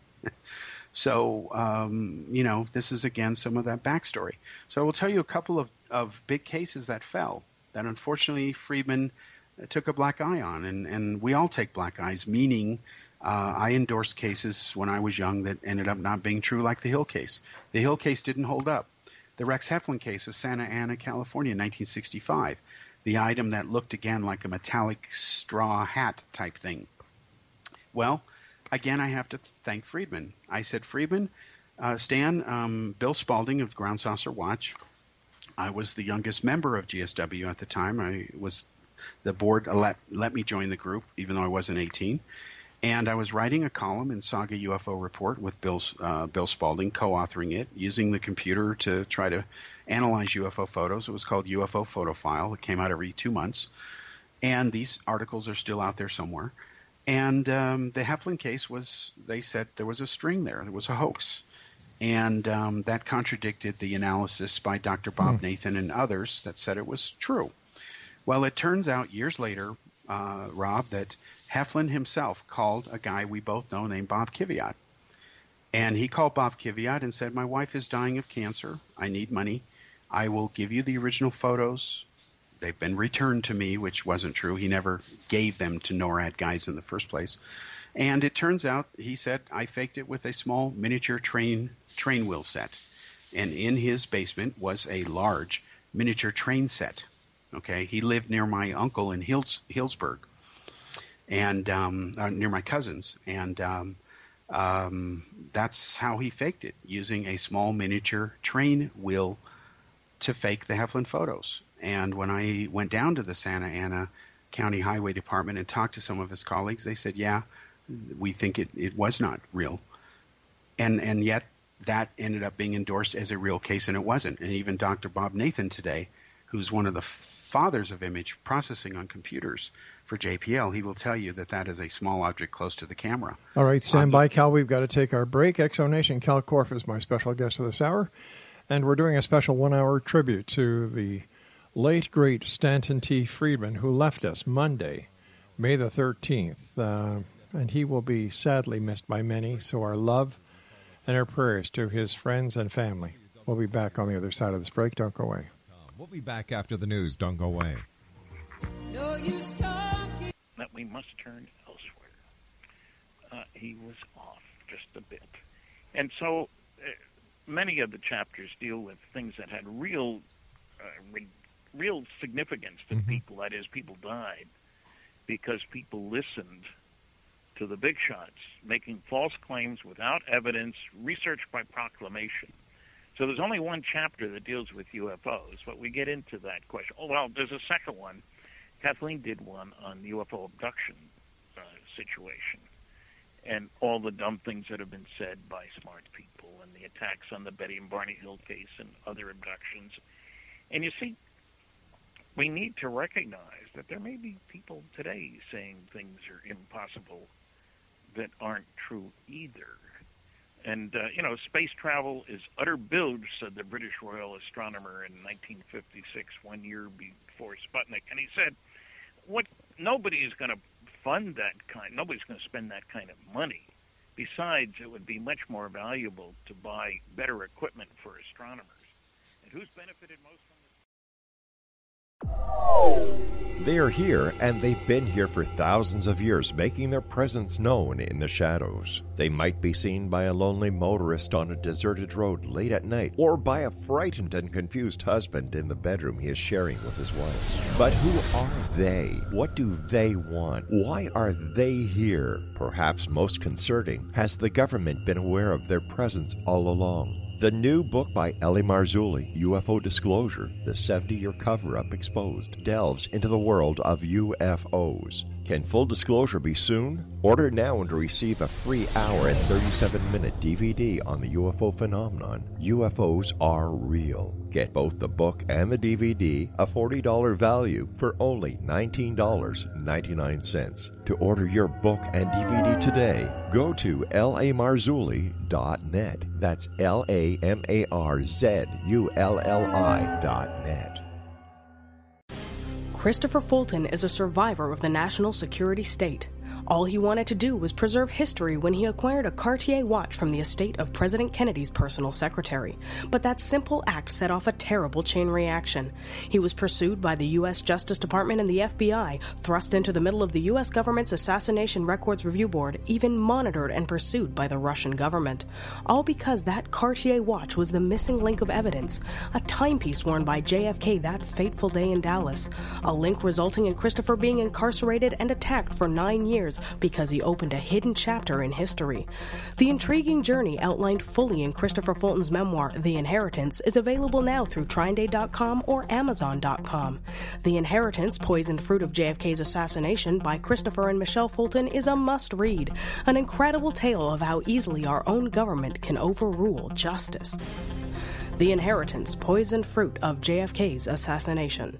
So, um, you know, this is, again, some of that backstory. So I will tell you a couple of, of big cases that fell that, unfortunately, Friedman took a black eye on. And, and we all take black eyes, meaning uh, I endorsed cases when I was young that ended up not being true, like the Hill case. The Hill case didn't hold up. The Rex Heflin case of Santa Ana, California, in nineteen sixty-five. the item that looked again like a metallic straw hat type thing. Well, again, I have to thank Friedman. I said, Friedman, uh, Stan, um, Bill Spalding of Ground Saucer Watch. I was the youngest member of G S W at the time. I was the board let let me join the group, even though I wasn't eighteen. And I was writing a column in Saga U F O Report with Bill's, uh, Bill Spalding, co-authoring it, using the computer to try to analyze U F O photos. It was called U F O Photo File. It came out every two months. And these articles are still out there somewhere. And um, the Heflin case was, they said there was a string there. There was a hoax. And um, that contradicted the analysis by Doctor Bob hmm. Nathan and others that said it was true. Well, it turns out years later, uh, Rob, that Heflin himself called a guy we both know named Bob Kiviat. And he called Bob Kiviat and said, my wife is dying of cancer. I need money. I will give you the original photos. They've been returned to me, which wasn't true. He never gave them to NORAD guys in the first place. And it turns out, he said, I faked it with a small miniature train train wheel set. And in his basement was a large miniature train set. Okay, he lived near my uncle in Hills, Hillsburg. And um, uh, near my cousins, and um, um, that's how he faked it, using a small miniature train wheel to fake the Heflin photos. And when I went down to the Santa Ana County Highway Department and talked to some of his colleagues, they said, yeah, we think it, it was not real. And and yet that ended up being endorsed as a real case, and it wasn't. And even Doctor Bob Nathan today, who's one of the fathers of image processing on computers for J P L, he will tell you that that is a small object close to the camera. All right, stand um, by, Cal. We've got to take our break. Exonation, Cal Korff is my special guest of this hour, and we're doing a special one-hour tribute to the late, great Stanton T. Friedman, who left us Monday, May the thirteenth, uh, and he will be sadly missed by many, so our love and our prayers to his friends and family. We'll be back on the other side of this break. Don't go away. We'll be back after the news. Don't go away. No use talking. That we must turn elsewhere. Uh, he was off just a bit. And so uh, many of the chapters deal with things that had real uh, re- real significance to mm-hmm. people. That is, people died because people listened to the big shots, making false claims without evidence, research by proclamation. So there's only one chapter that deals with U F Os, but we get into that question. Oh, well, there's a second one. Kathleen did one on the U F O abduction uh, situation and all the dumb things that have been said by smart people and the attacks on the Betty and Barney Hill case and other abductions. And you see, we need to recognize that there may be people today saying things are impossible that aren't true either. And, uh, you know, space travel is utter bilge, said the British Royal Astronomer in nineteen fifty-six, one year before Sputnik. And he said, "What? Nobody is going to fund that kind, nobody's going to spend that kind of money. Besides, it would be much more valuable to buy better equipment for astronomers." And who's benefited most from They're here, and they've been here for thousands of years, making their presence known in the shadows. They might be seen by a lonely motorist on a deserted road late at night, or by a frightened and confused husband in the bedroom he is sharing with his wife. But who are they? What do they want? Why are they here? Perhaps most concerning, has the government been aware of their presence all along? The new book by Ellie Marzulli, U F O Disclosure, the seventy-year cover-up exposed, delves into the world of U F Os. Can full disclosure be soon? Order now and receive a free hour and thirty-seven minute D V D on the U F O phenomenon. U F Os are real. Get both the book and the D V D, a forty dollars value, for only nineteen dollars and ninety-nine cents. To order your book and D V D today, go to L A Marzulli dot net. That's L A M A R Z U L L I dot net. Christopher Fulton is a survivor of the national security state. All he wanted to do was preserve history when he acquired a Cartier watch from the estate of President Kennedy's personal secretary. But that simple act set off a terrible chain reaction. He was pursued by the U S Justice Department and the F B I, thrust into the middle of the U S government's Assassination Records Review Board, even monitored and pursued by the Russian government. All because that Cartier watch was the missing link of evidence, a timepiece worn by J F K that fateful day in Dallas, a link resulting in Christopher being incarcerated and attacked for nine years because he opened a hidden chapter in history. The intriguing journey outlined fully in Christopher Fulton's memoir, The Inheritance, is available now through Trine Day dot com or Amazon dot com. The Inheritance, Poisoned Fruit of J F K's Assassination by Christopher and Michelle Fulton is a must-read, an incredible tale of how easily our own government can overrule justice. The Inheritance, Poisoned Fruit of J F K's Assassination.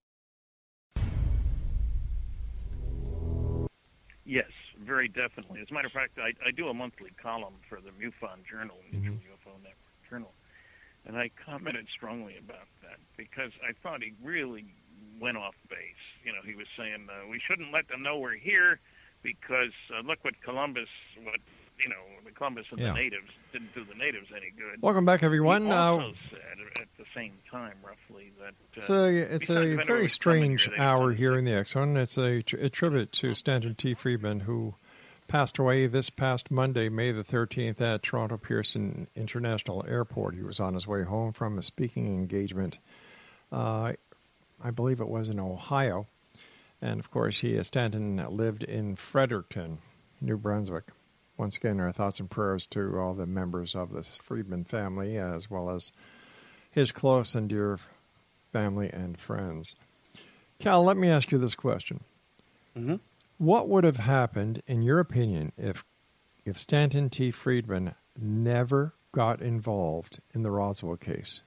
Yes, very definitely. As a matter of fact, I, I do a monthly column for the MUFON Journal, Mutual mm-hmm. U F O Network Journal, and I commented strongly about that because I thought he really went off base. You know, he was saying uh, we shouldn't let them know we're here because uh, look what Columbus, what you know, the Columbus and yeah. the natives didn't do the natives any good. Welcome back, everyone. He also uh, said at the same time, roughly, that uh, it's a it's a very strange here, hour here in the X-Zone. It's a, a tribute to Stanton T. Friedman, who passed away this past Monday, May the thirteenth, at Toronto Pearson International Airport. He was on his way home from a speaking engagement. Uh, I believe it was in Ohio, and of course, he Stanton lived in Fredericton, New Brunswick. Once again, our thoughts and prayers to all the members of this Friedman family, as well as his close and dear family and friends. Cal, let me ask you this question. Mm-hmm. What would have happened, in your opinion, if if Stanton T. Friedman never got involved in the Roswell case?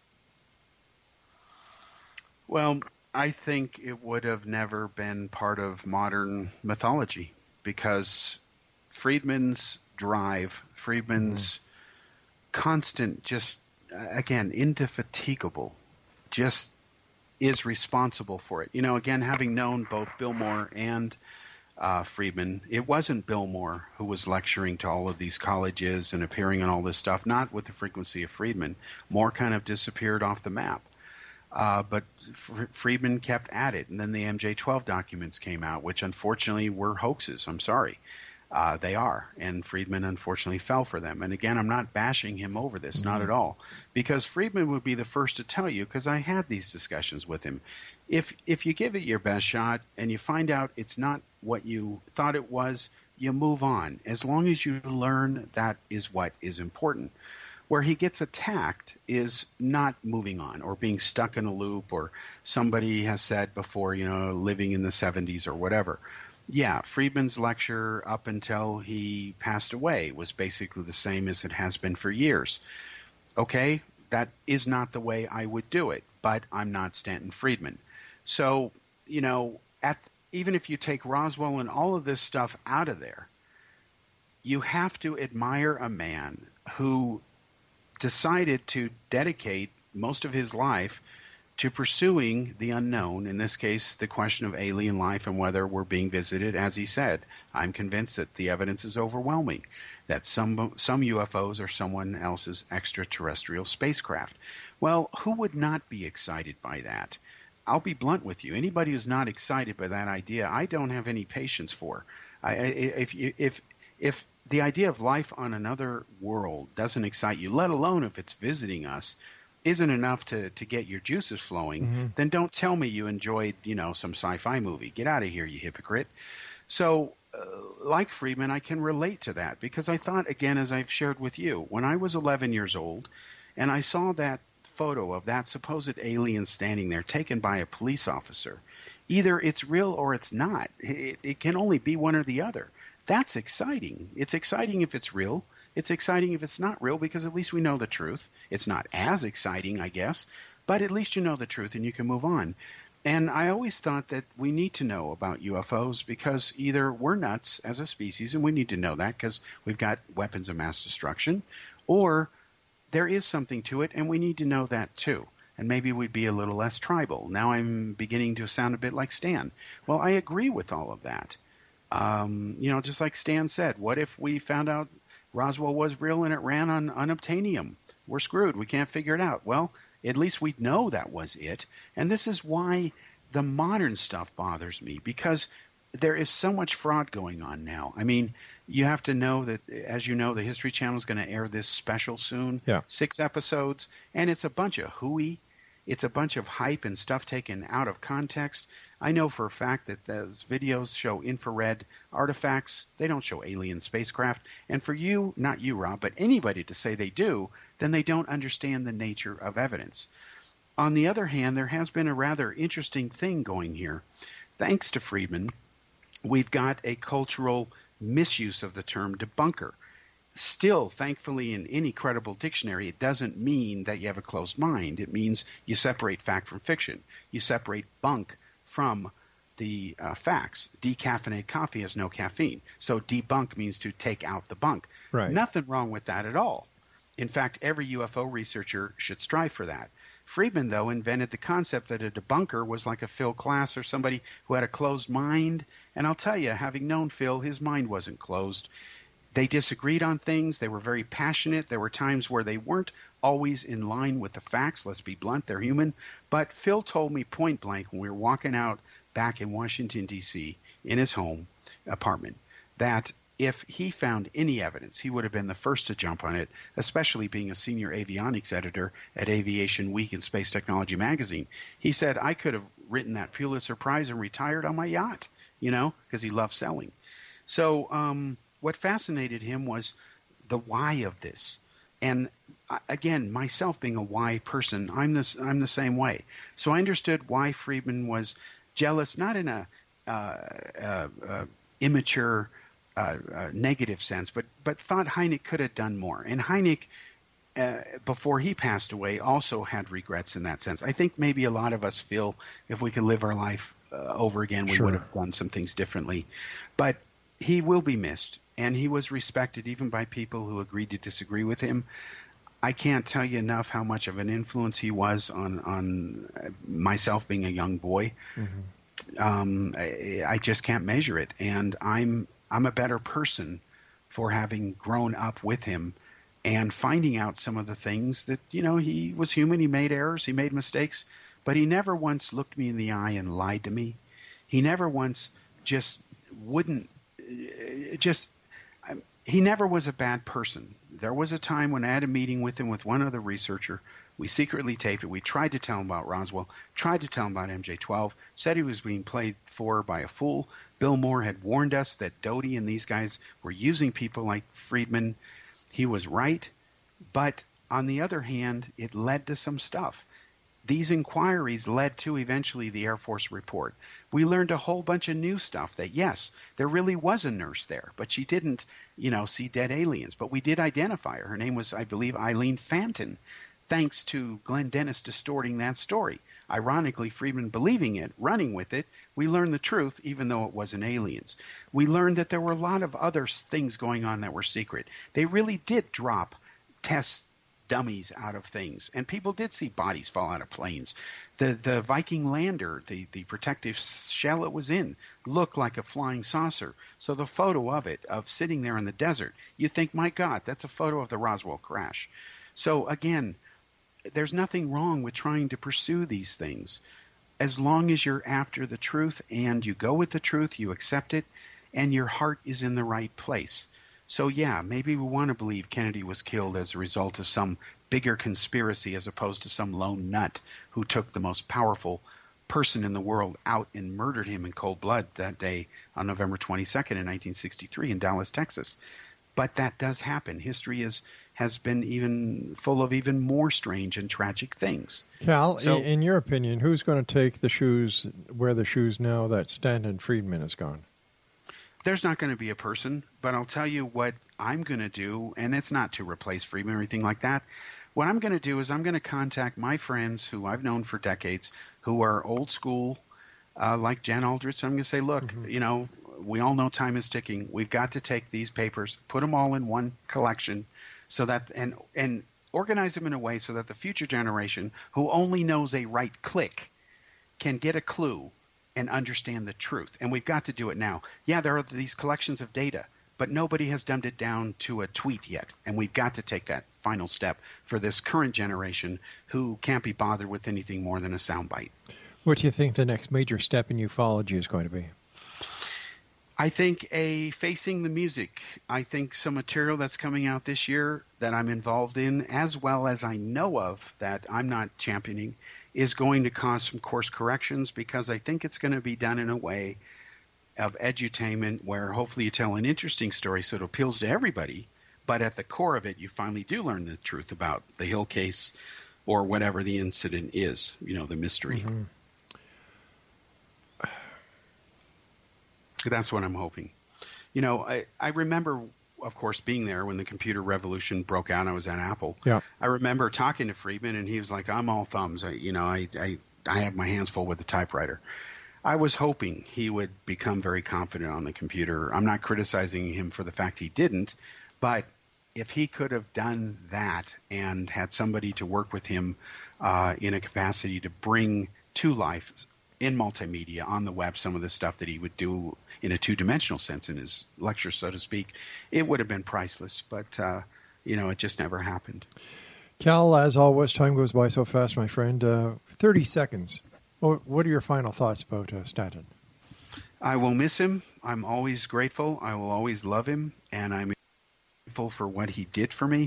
Well, I think it would have never been part of modern mythology because Friedman's drive, Friedman's mm. constant, just, again, indefatigable, just is responsible for it. You know, again, having known both Bill Moore and uh, Friedman, it wasn't Bill Moore who was lecturing to all of these colleges and appearing on all this stuff, not with the frequency of Friedman. Moore kind of disappeared off the map. Uh, but F- Friedman kept at it, and then the M J twelve documents came out, which unfortunately were hoaxes. I'm sorry. Uh, they are, and Friedman unfortunately fell for them. And again, I'm not bashing him over this, mm-hmm. not at all, because Friedman would be the first to tell you, because I had these discussions with him. If if you give it your best shot and you find out it's not what you thought it was, you move on. As long as you learn, that is what is important. Where he gets attacked is not moving on or being stuck in a loop, or somebody has said before, you know, living in the seventies or whatever. Yeah, Friedman's lecture up until he passed away was basically the same as it has been for years. Okay, that is not the way I would do it, but I'm not Stanton Friedman. So, you know, at even if you take Roswell and all of this stuff out of there, you have to admire a man who decided to dedicate most of his life to pursuing the unknown, in this case, the question of alien life and whether we're being visited. As he said, I'm convinced that the evidence is overwhelming, that some some U F Os are someone else's extraterrestrial spacecraft. Well, who would not be excited by that? I'll be blunt with you. Anybody who's not excited by that idea, I don't have any patience for. I, if if if the idea of life on another world doesn't excite you, let alone if it's visiting us, isn't enough to, to get your juices flowing, mm-hmm. then don't tell me you enjoyed, you know, some sci-fi movie. Get out of here, you hypocrite. So, uh, like Friedman, I can relate to that because I thought, again, as I've shared with you, when I was eleven years old and I saw that photo of that supposed alien standing there taken by a police officer, either it's real or it's not. It, it can only be one or the other. That's exciting. It's exciting if it's real. It's exciting if it's not real because at least we know the truth. It's not as exciting, I guess, but at least you know the truth and you can move on. And I always thought that we need to know about U F Os because either we're nuts as a species, and we need to know that because we've got weapons of mass destruction, or there is something to it and we need to know that too. And maybe we'd be a little less tribal. Now I'm beginning to sound a bit like Stan. Well, I agree with all of that. Um, you know, just like Stan said, what if we found out Roswell was real and it ran on unobtainium? We're screwed. We can't figure it out. Well, at least we know that was it. And this is why the modern stuff bothers me, because there is so much fraud going on now. I mean, you have to know that, as you know, the History Channel is going to air this special soon, yeah. six episodes, and it's a bunch of hooey. It's a bunch of hype and stuff taken out of context. I know for a fact that those videos show infrared artifacts. They don't show alien spacecraft. And for you, not you, Rob, but anybody to say they do, then they don't understand the nature of evidence. On the other hand, there has been a rather interesting thing going here. Thanks to Friedman, we've got a cultural misuse of the term debunker. Still, thankfully, in any credible dictionary, it doesn't mean that you have a closed mind. It means you separate fact from fiction. You separate bunk from the uh, facts. Decaffeinated coffee has no caffeine. So debunk means to take out the bunk. Right. Nothing wrong with that at all. In fact, every U F O researcher should strive for that. Friedman, though, invented the concept that a debunker was like a Phil Klass or somebody who had a closed mind. And I'll tell you, having known Phil, his mind wasn't closed. They disagreed on things. They were very passionate. There were times where they weren't always in line with the facts. Let's be blunt, they're human. But Phil told me point blank when we were walking out back in Washington, D C, in his home apartment, that if he found any evidence, he would have been the first to jump on it, especially being a senior avionics editor at Aviation Week and Space Technology magazine. He said, I could have written that Pulitzer Prize and retired on my yacht, you know, because he loved selling. So um, what fascinated him was the why of this. And again, myself being a why person, I'm this, I'm the same way. So I understood why Friedman was jealous, not in a uh, uh, uh, immature, uh, uh, negative sense, but but thought Hynek could have done more. And Hynek, uh, before he passed away, also had regrets in that sense. I think maybe a lot of us feel if we could live our life uh, over again, we Sure. would have done some things differently. But he will be missed, and he was respected even by people who agreed to disagree with him. I can't tell you enough how much of an influence he was on, on myself being a young boy. Mm-hmm. Um, I, I just can't measure it, and I'm I'm a better person for having grown up with him and finding out some of the things that, you know, he was human, he made errors, he made mistakes, but he never once looked me in the eye and lied to me. He never once just wouldn't just he never was a bad person. There was a time when I had a meeting with him with one other researcher. We secretly taped it. We tried to tell him about Roswell, tried to tell him about M J twelve, said he was being played for by a fool. Bill Moore had warned us that Doty and these guys were using people like Friedman. He was right, but on the other hand, it led to some stuff. These inquiries led to eventually the Air Force report. We learned a whole bunch of new stuff that, yes, there really was a nurse there, but she didn't, you know, see dead aliens. But we did identify her. Her name was, I believe, Eileen Fanton, thanks to Glenn Dennis distorting that story. Ironically, Friedman believing it, running with it, we learned the truth, even though it wasn't aliens. We learned that there were a lot of other things going on that were secret. They really did drop tests, dummies out of things, and people did see bodies fall out of planes. The the Viking lander, the, the protective shell it was in, looked like a flying saucer. So the photo of it, of sitting there in the desert, you think, my God, that's a photo of the Roswell crash. So again, there's nothing wrong with trying to pursue these things. As long as you're after the truth and you go with the truth, you accept it, and your heart is in the right place. So yeah, maybe we want to believe Kennedy was killed as a result of some bigger conspiracy as opposed to some lone nut who took the most powerful person in the world out and murdered him in cold blood that day on November twenty-second in nineteen sixty-three in Dallas, Texas. But that does happen. History is has been even full of even more strange and tragic things. Cal, so, in, in your opinion, who's going to take the shoes, wear the shoes now that Stanton Friedman is gone? There's not going to be a person, but I'll tell you what I'm going to do, and it's not to replace Friedman or anything like that. What I'm going to do is I'm going to contact my friends who I've known for decades who are old school, uh, like Jan Aldrich. I'm going to say, look, mm-hmm. you know, we all know time is ticking. We've got to take these papers, put them all in one collection, so that and and organize them in a way so that the future generation, who only knows a right click, can get a clue and understand the truth. And we've got to do it now. Yeah, there are these collections of data, but nobody has dumbed it down to a tweet yet. And we've got to take that final step for this current generation who can't be bothered with anything more than a soundbite. What do you think the next major step in ufology is going to be? I think a Facing the Music. I think some material that's coming out this year that I'm involved in, as well as I know of that I'm not championing, is going to cause some course corrections, because I think it's going to be done in a way of edutainment where hopefully you tell an interesting story so it appeals to everybody, but at the core of it you finally do learn the truth about the Hill case or whatever the incident is, you know, the mystery. Mm-hmm. That's what I'm hoping. You know, I, I remember, of course, being there when the computer revolution broke out. I was at Apple. Yeah. I remember talking to Friedman, and he was like, I'm all thumbs. I, you know, I, I, I have my hands full with the typewriter. I was hoping he would become very confident on the computer. I'm not criticizing him for the fact he didn't, but if he could have done that and had somebody to work with him uh, in a capacity to bring to life in multimedia, on the web, some of the stuff that he would do in a two-dimensional sense in his lecture, so to speak, it would have been priceless. But, uh, you know, it just never happened. Cal, as always, time goes by so fast, my friend. Uh, thirty seconds. What are your final thoughts about uh, Stanton? I will miss him. I'm always grateful. I will always love him, and I'm grateful for what he did for me.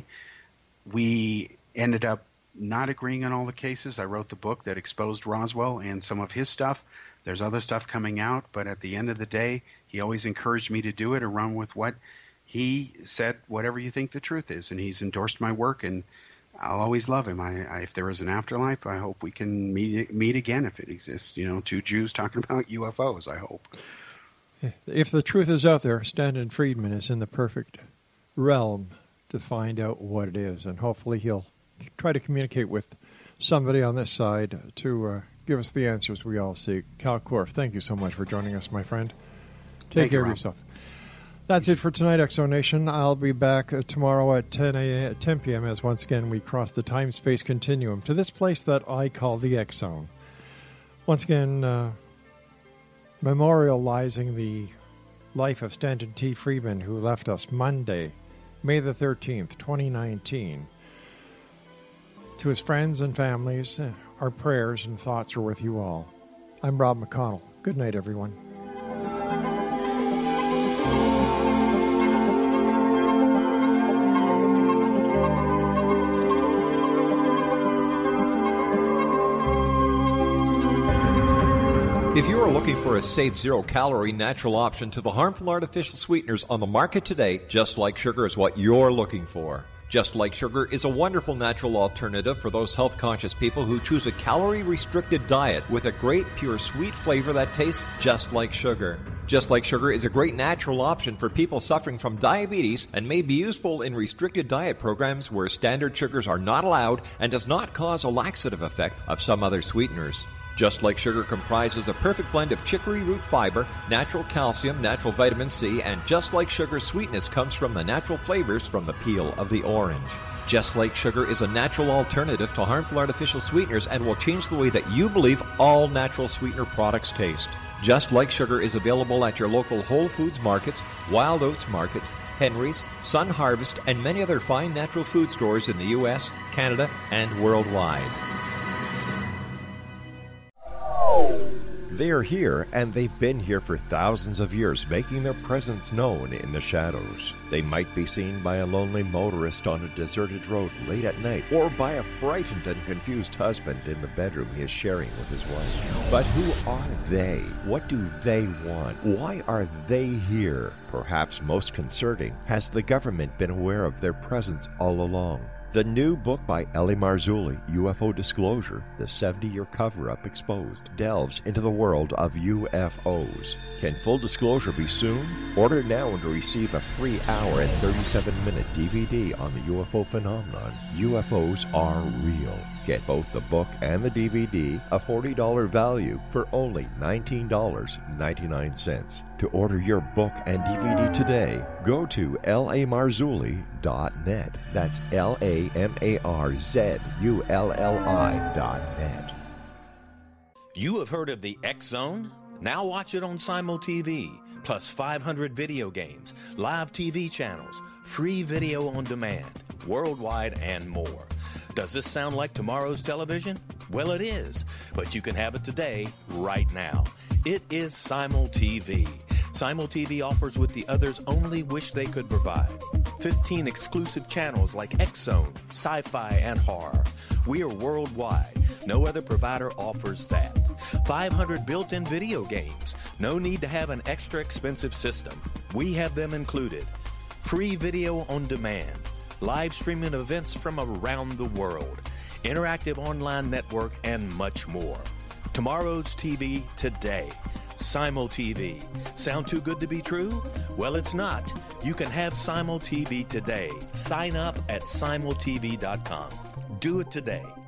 We ended up not agreeing on all the cases. I wrote the book that exposed Roswell and some of his stuff. There's other stuff coming out, but at the end of the day, he always encouraged me to do it and run with what he said, whatever you think the truth is, and he's endorsed my work, and I'll always love him. I, I, if there is an afterlife, I hope we can meet meet again if it exists. You know, two Jews talking about U F Os, I hope. If the truth is out there, Stanton Friedman is in the perfect realm to find out what it is, and hopefully he'll try to communicate with somebody on this side to uh, give us the answers we all seek. Cal Korff, thank you so much for joining us, my friend. Take thank care you, of yourself. That's it for tonight, Exonation. I'll be back uh, tomorrow at ten p.m. as once again we cross the time-space continuum to this place that I call the X Zone. Once again, uh, memorializing the life of Stanton T. Friedman, who left us Monday, May the thirteenth, twenty nineteen. To his friends and families, our prayers and thoughts are with you all. I'm Rob McConnell. Good night, everyone. If you are looking for a safe, zero-calorie, natural option to the harmful artificial sweeteners on the market today, Just Like Sugar is what you're looking for. Just Like Sugar is a wonderful natural alternative for those health-conscious people who choose a calorie-restricted diet with a great, pure, sweet flavor that tastes just like sugar. Just Like Sugar is a great natural option for people suffering from diabetes and may be useful in restricted diet programs where standard sugars are not allowed and does not cause a laxative effect of some other sweeteners. Just Like Sugar comprises a perfect blend of chicory root fiber, natural calcium, natural vitamin C, and Just Like Sugar's sweetness comes from the natural flavors from the peel of the orange. Just Like Sugar is a natural alternative to harmful artificial sweeteners and will change the way that you believe all natural sweetener products taste. Just Like Sugar is available at your local Whole Foods markets, Wild Oats markets, Henry's, Sun Harvest, and many other fine natural food stores in the U S, Canada, and worldwide. They are here, and they've been here for thousands of years, making their presence known in the shadows. They might be seen by a lonely motorist on a deserted road late at night, or by a frightened and confused husband in the bedroom he is sharing with his wife. But who are they? What do they want? Why are they here? Perhaps most concerning, has the government been aware of their presence all along? The new book by Ellie Marzulli, U F O Disclosure, the seventy-year cover-up exposed, delves into the world of U F Os. Can full disclosure be soon? Order now and receive a free hour and thirty-seven minute D V D on the U F O phenomenon. U F Os are real. Get both the book and the D V D, a forty dollars value, for only nineteen dollars and ninety-nine cents. To order your book and D V D today, go to L A Marzulli dot net. That's L A M A R Z U L L I dot net. You have heard of the X Zone? Now watch it on Simul T V, plus five hundred video games, live T V channels, free video on demand, worldwide, and more. Does this sound like tomorrow's television? Well, it is, but you can have it today, right now. It is Simul T V. Simul T V offers what the others only wish they could provide. fifteen exclusive channels like X-Zone, Sci-Fi, and Horror. We are worldwide. No other provider offers that. five hundred built-in video games. No need to have an extra expensive system. We have them included. Free video on demand. Live streaming events from around the world. Interactive online network, and much more. Tomorrow's T V today. Simul T V. Sound too good to be true? Well, it's not. You can have Simul T V today. Sign up at simul t v dot com. Do it today.